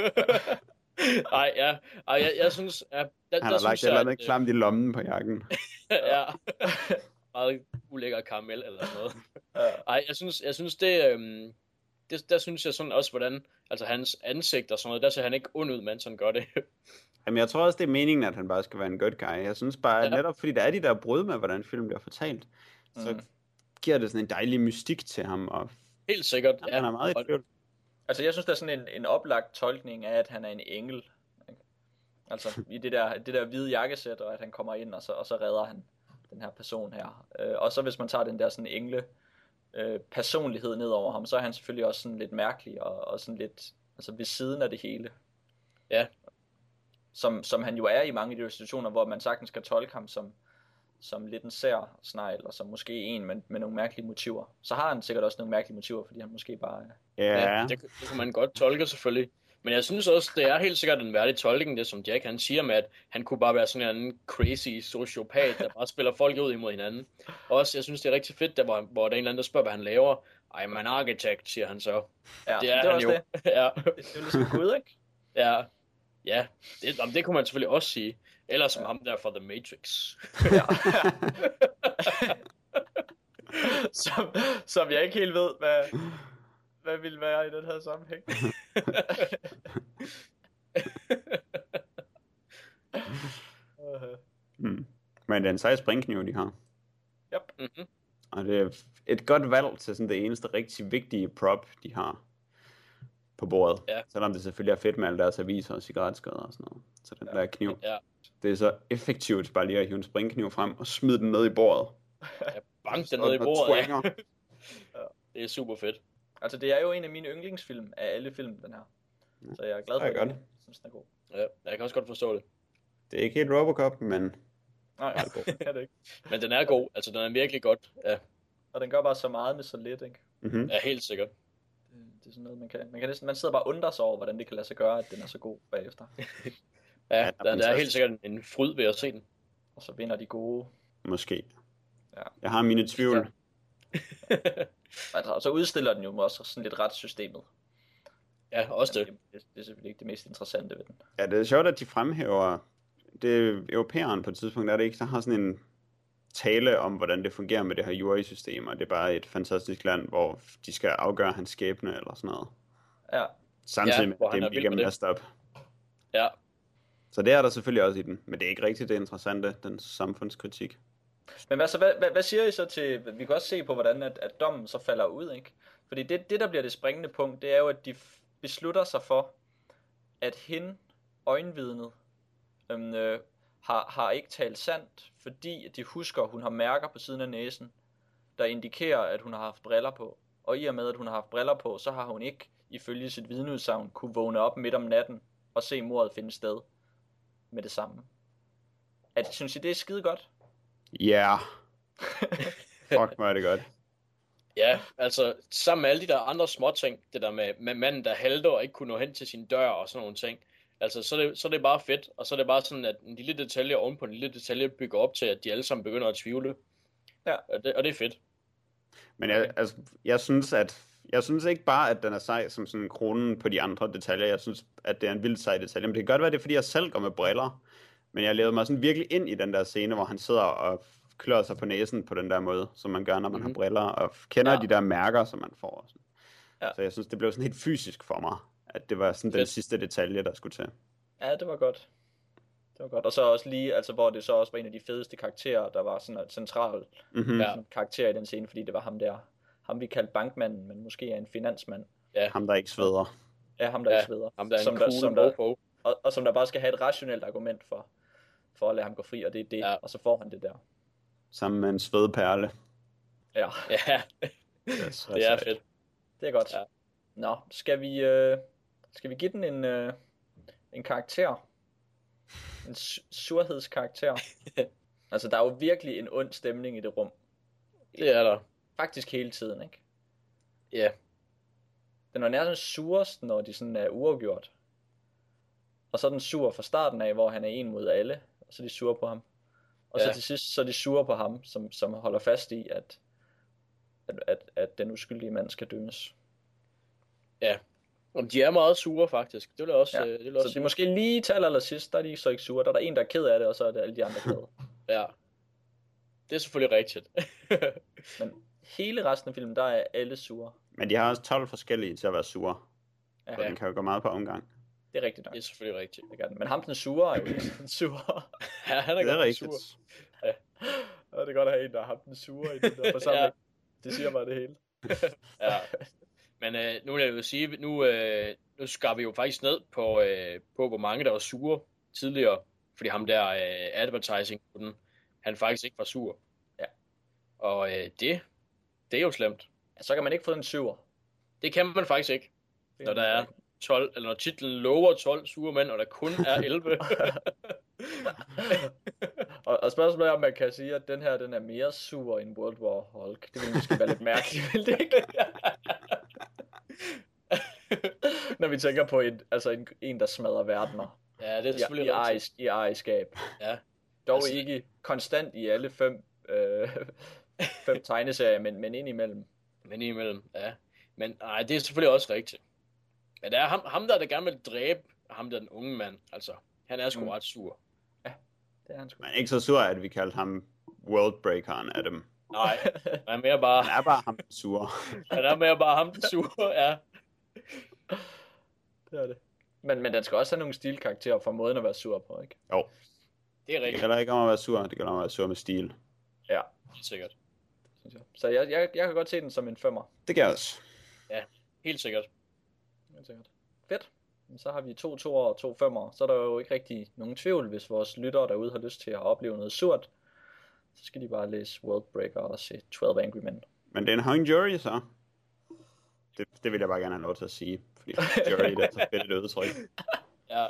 Jeg synes... Han har lagt et eller andet klamt i lommen på jakken. Ja. Meget ulækker karamel eller sådan noget. Jeg synes det... Der synes jeg sådan også, hvordan altså hans ansigt og sådan noget, der ser han ikke ond ud, mens han gør det. Jamen jeg tror også, det er meningen, at han bare skal være en good guy. Jeg synes bare, at netop fordi der er de der brud med, hvordan filmen bliver fortalt, så giver det sådan en dejlig mystik til ham. Og helt sikkert. Han er meget i tvivl. Altså jeg synes, der er sådan en oplagt tolkning af, at han er en engel. Altså i det der hvide jakkesæt, og at han kommer ind, og så redder han den her person her. Og så hvis man tager den der sådan engle personlighed ned over ham, så er han selvfølgelig også sådan lidt mærkelig, og sådan lidt altså ved siden af det hele. Ja. Som han jo er i mange af de situationer, hvor man sagtens kan tolke ham som lidt en sær snegl, og som måske en med nogle mærkelige motiver. Så har han sikkert også nogle mærkelige motiver, fordi han måske bare Ja, det kan man godt tolke selvfølgelig. Men jeg synes også, det er helt sikkert en værdig tolkning, det som Jack han siger med, at han kunne bare være sådan en crazy sociopat, der bare spiller folk ud imod hinanden. Også, jeg synes, det er rigtig fedt, der, hvor der er en eller anden, der spørger, hvad han laver. I'm an architect, siger han så. Ja, det er han jo. Det. Ja. Det er ligesom Gud, ikke? Ja. Det kunne man selvfølgelig også sige. Eller som ham der fra The Matrix. Ja. som jeg ikke helt ved, hvad vil være i den her sammenhæng. Men det er en sej springkniv, de har. Yep. Mm-hmm. Og det er et godt valg til sådan det eneste rigtig vigtige prop, de har på bordet. Ja. Selvom det selvfølgelig er fedt med alle deres aviser og cigaretskader og sådan noget. Så den der kniv. Ja. Det er så effektivt bare lige at hive en springkniv frem og smide den ned i bordet. Ja, bank den ned i bordet. Ja. Det er super fedt. Altså det er jo en af mine yndlingsfilm af alle film, den her. Så jeg er glad for, at jeg synes, den er god. Ja, jeg kan også godt forstå det. Det er ikke helt Robocop, men... Nej, det er det ikke. Men den er god, altså den er virkelig godt. Ja. Og den gør bare så meget med så lidt, ikke? Mm-hmm. Ja, helt sikkert. Det er sådan noget, man sidder bare og undrer sig over, hvordan det kan lade sig gøre, at den er så god bagefter. Ja, der er helt sikkert en fryd ved at se den. Og så vinder de gode. Måske. Ja. Jeg har mine tvivl. Ja. Altså, så udstiller den jo også sådan lidt retssystemet. Ja, også det. Det er selvfølgelig ikke det mest interessante ved den. Ja, det er sjovt, at de fremhæver... Det er europæeren på et tidspunkt, der ikke, der har sådan en tale om, hvordan det fungerer med det her jury-system, og det er bare et fantastisk land, hvor de skal afgøre hans skæbne eller sådan noget. Ja. Samtidig med, at det er mega messed up. Ja. Så det er der selvfølgelig også i den, men det er ikke rigtigt det interessante, den samfundskritik. Men hvad siger I så til, vi kan også se på, hvordan at dommen så falder ud, ikke? Fordi det, der bliver det springende punkt, det er jo, at de beslutter sig for, at hende, øjenvidnet, har ikke talt sandt, fordi de husker, at hun har mærker på siden af næsen, der indikerer, at hun har haft briller på. Og i og med, at hun har haft briller på, så har hun ikke, ifølge sit vidneudsagn, kunne vågne op midt om natten og se mordet finde sted med det samme. Synes I, det er skide godt? Ja. Fuck, hvor er det godt. Ja, altså sammen med alle de der andre småting, det der med manden, der halter og ikke kunne nå hen til sin dør og sådan nogle ting, altså så er det bare fedt, og så er det bare sådan, at en lille detalje ovenpå en lille detalje bygger op til, at de alle sammen begynder at tvivle. Ja. Og det er fedt. Men jeg synes ikke bare, at den er sej som sådan kronen på de andre detaljer. Jeg synes, at det er en vild sej detalje. Men det kan godt være, det er, fordi jeg selv går med briller. Men jeg levede mig sådan virkelig ind i den der scene, hvor han sidder og klør sig på næsen på den der måde, som man gør, når man har briller, og kender de der mærker, som man får. Sådan. Ja. Så jeg synes, det blev sådan helt fysisk for mig, at det var sådan den sidste detalje, der skulle til. Ja, det var godt. Det var godt. Og så også lige, altså hvor det så også var en af de fedeste karakterer, der var sådan en central karakter i den scene, fordi det var ham vi kaldte bankmanden, men måske er en finansmand. Ja. Ham, der ikke sveder. Ja, ham, der ikke sveder. Ham, der er en cool og som der bare skal have et rationelt argument for at lade ham gå fri, og det er det, og så får han det der. Sammen med en svedperle. Ja. Ja. Det er fedt. Det er godt. Ja. Nå, skal vi give den en karakter? En surhedskarakter? Altså, der er jo virkelig en ond stemning i det rum. Det er der. Faktisk hele tiden, ikke? Ja. Den er nærmest surest, når de sådan er uafgjort. Og så er den sur fra starten af, hvor han er en mod alle, og så er de sure på ham. Og så til sidst, så er de sure på ham, som holder fast i, at den uskyldige mand skal dømmes. Ja, og de er meget sure faktisk. Det vil jeg også, det vil så det er måske lige til allersidst, der er de så ikke sure. Der er der en, der er ked af det, og så er det alle de andre glade. Ja, det er selvfølgelig rigtigt. Men hele resten af filmen, der er alle sure. Men de har også 12 forskellige til at være sure. Ja. Så den kan jo gå meget på omgang. Det er rigtigt nok. Det er selvfølgelig rigtigt. Men ham den sure er jo ikke den sure. Ja, han er godt rigtigt. sur. Ja. Og det er godt at have en, der har ham den sure i den der forsamling. Ja. Det siger bare det hele. Ja. Men nu vil jeg jo sige, nu skar vi jo faktisk ned på hvor mange der var sure tidligere, fordi ham der advertising, han faktisk ikke var sur. Ja. Og det er jo slemt. Ja, så kan man ikke få en 7'er. Det kan man faktisk ikke, når der er 12, eller når titlen lover 12 sure mænd, og der kun er 11. og spørgsmålet er, om man kan sige, at den her, den er mere sur end World War Hulk. Det vil måske være lidt mærkeligt, vil det ikke? Når vi tænker på en der smadrer verdener. Ja, det er selvfølgelig i ejerskab. Ja. Dog ikke konstant i alle 5 tegneserier, men indimellem. Ja. Men nej, det er selvfølgelig også rigtigt. Men det er ham der gerne vil dræbe ham der den unge mand. Altså, han er sgu ret sur. Ja, det er han sgu. Men ikke så sur, at vi kaldte ham Worldbreakeren af dem. Nej, han er mere bare... Han er bare ham den sure. Han er mere bare ham den sure, ja. Det er det. Men den skal også have nogle stilkarakterer for måden at være sur på, ikke? Jo. Det er rigtigt. Det gælder ikke om at være sur, det gælder om at være sur med stil. Ja. Helt sikkert. Så jeg kan godt se den som en 5'er. Det gør jeg også. Ja, helt sikkert. Fedt. Så har vi 2 2'er og 2 5'er. Så er der jo ikke rigtig nogen tvivl, hvis vores lyttere derude har lyst til at opleve noget surt. Så skal de bare læse Worldbreaker og se 12 Angry Men. Men det er en hung jury, så. Det vil jeg bare gerne have lov til at sige. Fordi jury, det er så fedt et udtryk. Ja.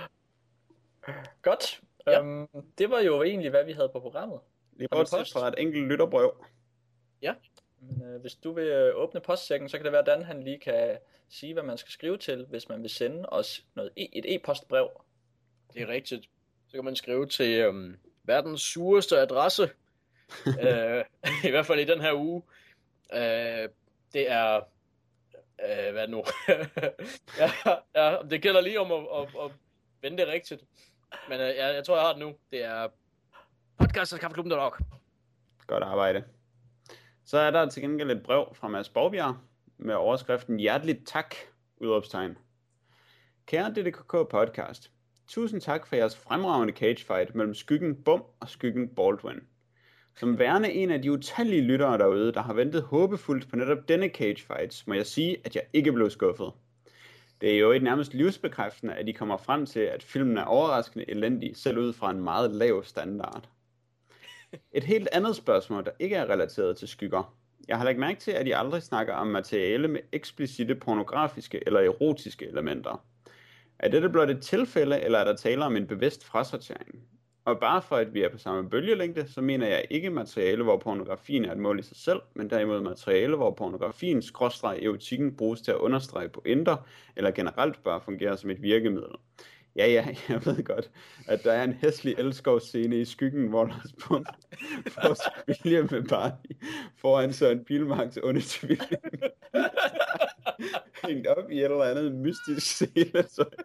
Godt. Ja. Det var jo egentlig, hvad vi havde på programmet. Lige bortset fra et enkelt lytterbrev. Ja. Men, hvis du vil åbne postsækken, så kan det være, at Dan han lige kan sige, hvad man skal skrive til, hvis man vil sende os et e-postbrev. Det er rigtigt. Så kan man skrive til verdens sureste adresse. I hvert fald i den her uge. Det er... hvad nu? ja, det gælder lige om at vende det rigtigt. Men jeg tror, jeg har det nu. Det er podcast@kaffeklubben.org. Godt arbejde. Så er der til gengæld et brev fra Mads Borgbjerg med overskriften Hjerteligt tak! Udråbstegn. Kære DDKK podcast. Tusind tak for jeres fremragende cagefight mellem skyggen Bum og skyggen Baldwin. Som værende en af de utallige lyttere derude, der har ventet håbefuldt på netop denne Cage Fights, må jeg sige, at jeg ikke blev skuffet. Det er jo et nærmest livsbekræftende, at de kommer frem til, at filmen er overraskende elendig, selv ud fra en meget lav standard. Et helt andet spørgsmål, der ikke er relateret til skygger. Jeg har lagt mærke til, at I aldrig snakker om materiale med eksplicite pornografiske eller erotiske elementer. Er dette blot et tilfælde, eller er der tale om en bevidst frasortering? Og bare for at vi er på samme bølgelængde, så mener jeg ikke materiale, hvor pornografien er et mål i sig selv, men derimod materiale, hvor pornografien /erotikken bruges til at understrege pointer, eller generelt bare fungerer som et virkemiddel. Ja, jeg ved godt, at der er en hæslig elskovsscene i skyggen, hvor Lars Bund får William med Barney foran Søren Pilmarks undertvilling. Hængt op i et eller andet mystisk scene.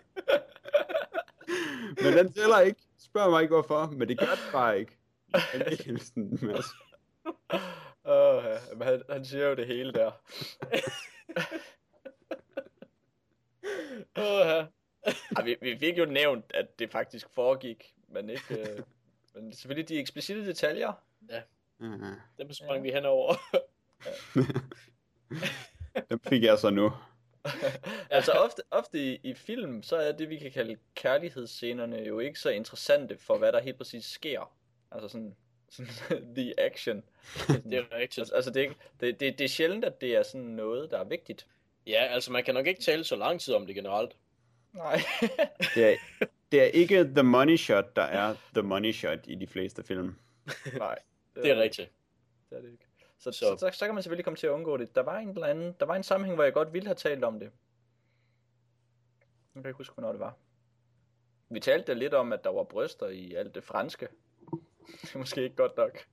Men den tæller ikke. Spørg mig ikke hvorfor, men det gør det bare ikke. Mads. Han siger jo det hele der. Vi fik jo nævnt, at det faktisk foregik, men ikke. Men selvfølgelig de eksplicite detaljer. Ja. Dem sprang vi henover. Dem fik jeg så nu. Altså ofte i film, så er det, vi kan kalde kærlighedsscenerne jo ikke så interessante for, hvad der helt præcis sker. Altså sådan the action. Det er rigtigt. Altså det er sjældent, at det er sådan noget, der er vigtigt. Ja, altså man kan nok ikke tale så lang tid om det generelt. Nej. det er ikke the money shot, der er the money shot i de fleste film. Nej. Det er rigtigt. Det er det ikke. Så kan man selvfølgelig komme til at undgå det. Der var en sammenhæng, hvor jeg godt ville have talt om det. Jeg kan ikke huske, hvornår det var. Vi talte da lidt om, at der var bryster i alt det franske. Det er måske ikke godt nok.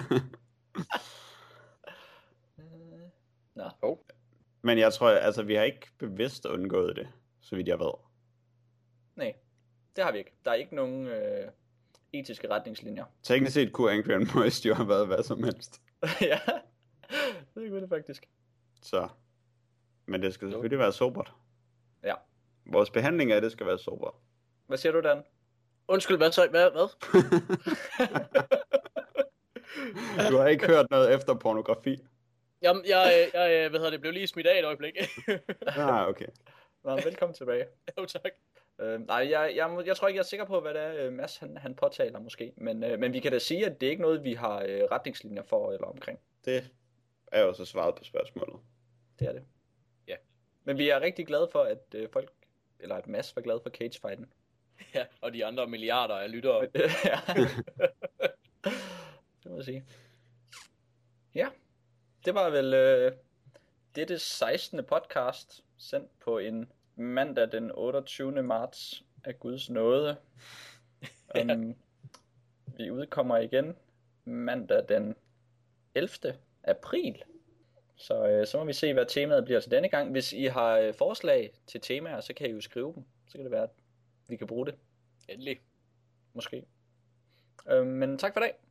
Nå. Oh. Men jeg tror, altså vi har ikke bevidst undgået det, så vidt jeg ved. Nej, det har vi ikke. Der er ikke nogen etiske retningslinjer. Teknisk set kunne Angry and Moist jo have været hvad som helst. Ja, det kunne det faktisk. Så. Men det skal selvfølgelig være sobert. Ja. Vores behandling af det skal være sobert. Hvad siger du, Dan? Undskyld, hvad? Du har ikke hørt noget efter pornografi? Jamen, jeg blev lige smidt af et øjeblik. Okay. Nå, velkommen tilbage. Jo, tak. Nej, jeg tror ikke, jeg er sikker på, hvad det er, Mads han påtaler måske. Men vi kan da sige, at det er ikke noget, vi har retningslinjer for eller omkring. Det er jo så svaret på spørgsmålet. Det er det. Ja. Men vi er rigtig glade for, at at Mads var glad for cagefighten. Ja, og de andre milliarder af lyttere. Ja. Det må jeg sige. Ja, det var vel dette 16. podcast, sendt på en mandag den 28. marts af Guds nåde. Vi udkommer igen mandag den 11. april. Så må vi se, hvad temaet bliver til denne gang. Hvis I har forslag til temaer, så kan I jo skrive dem. Så kan det være, at vi kan bruge det. Endelig. Måske. Men tak for i dag.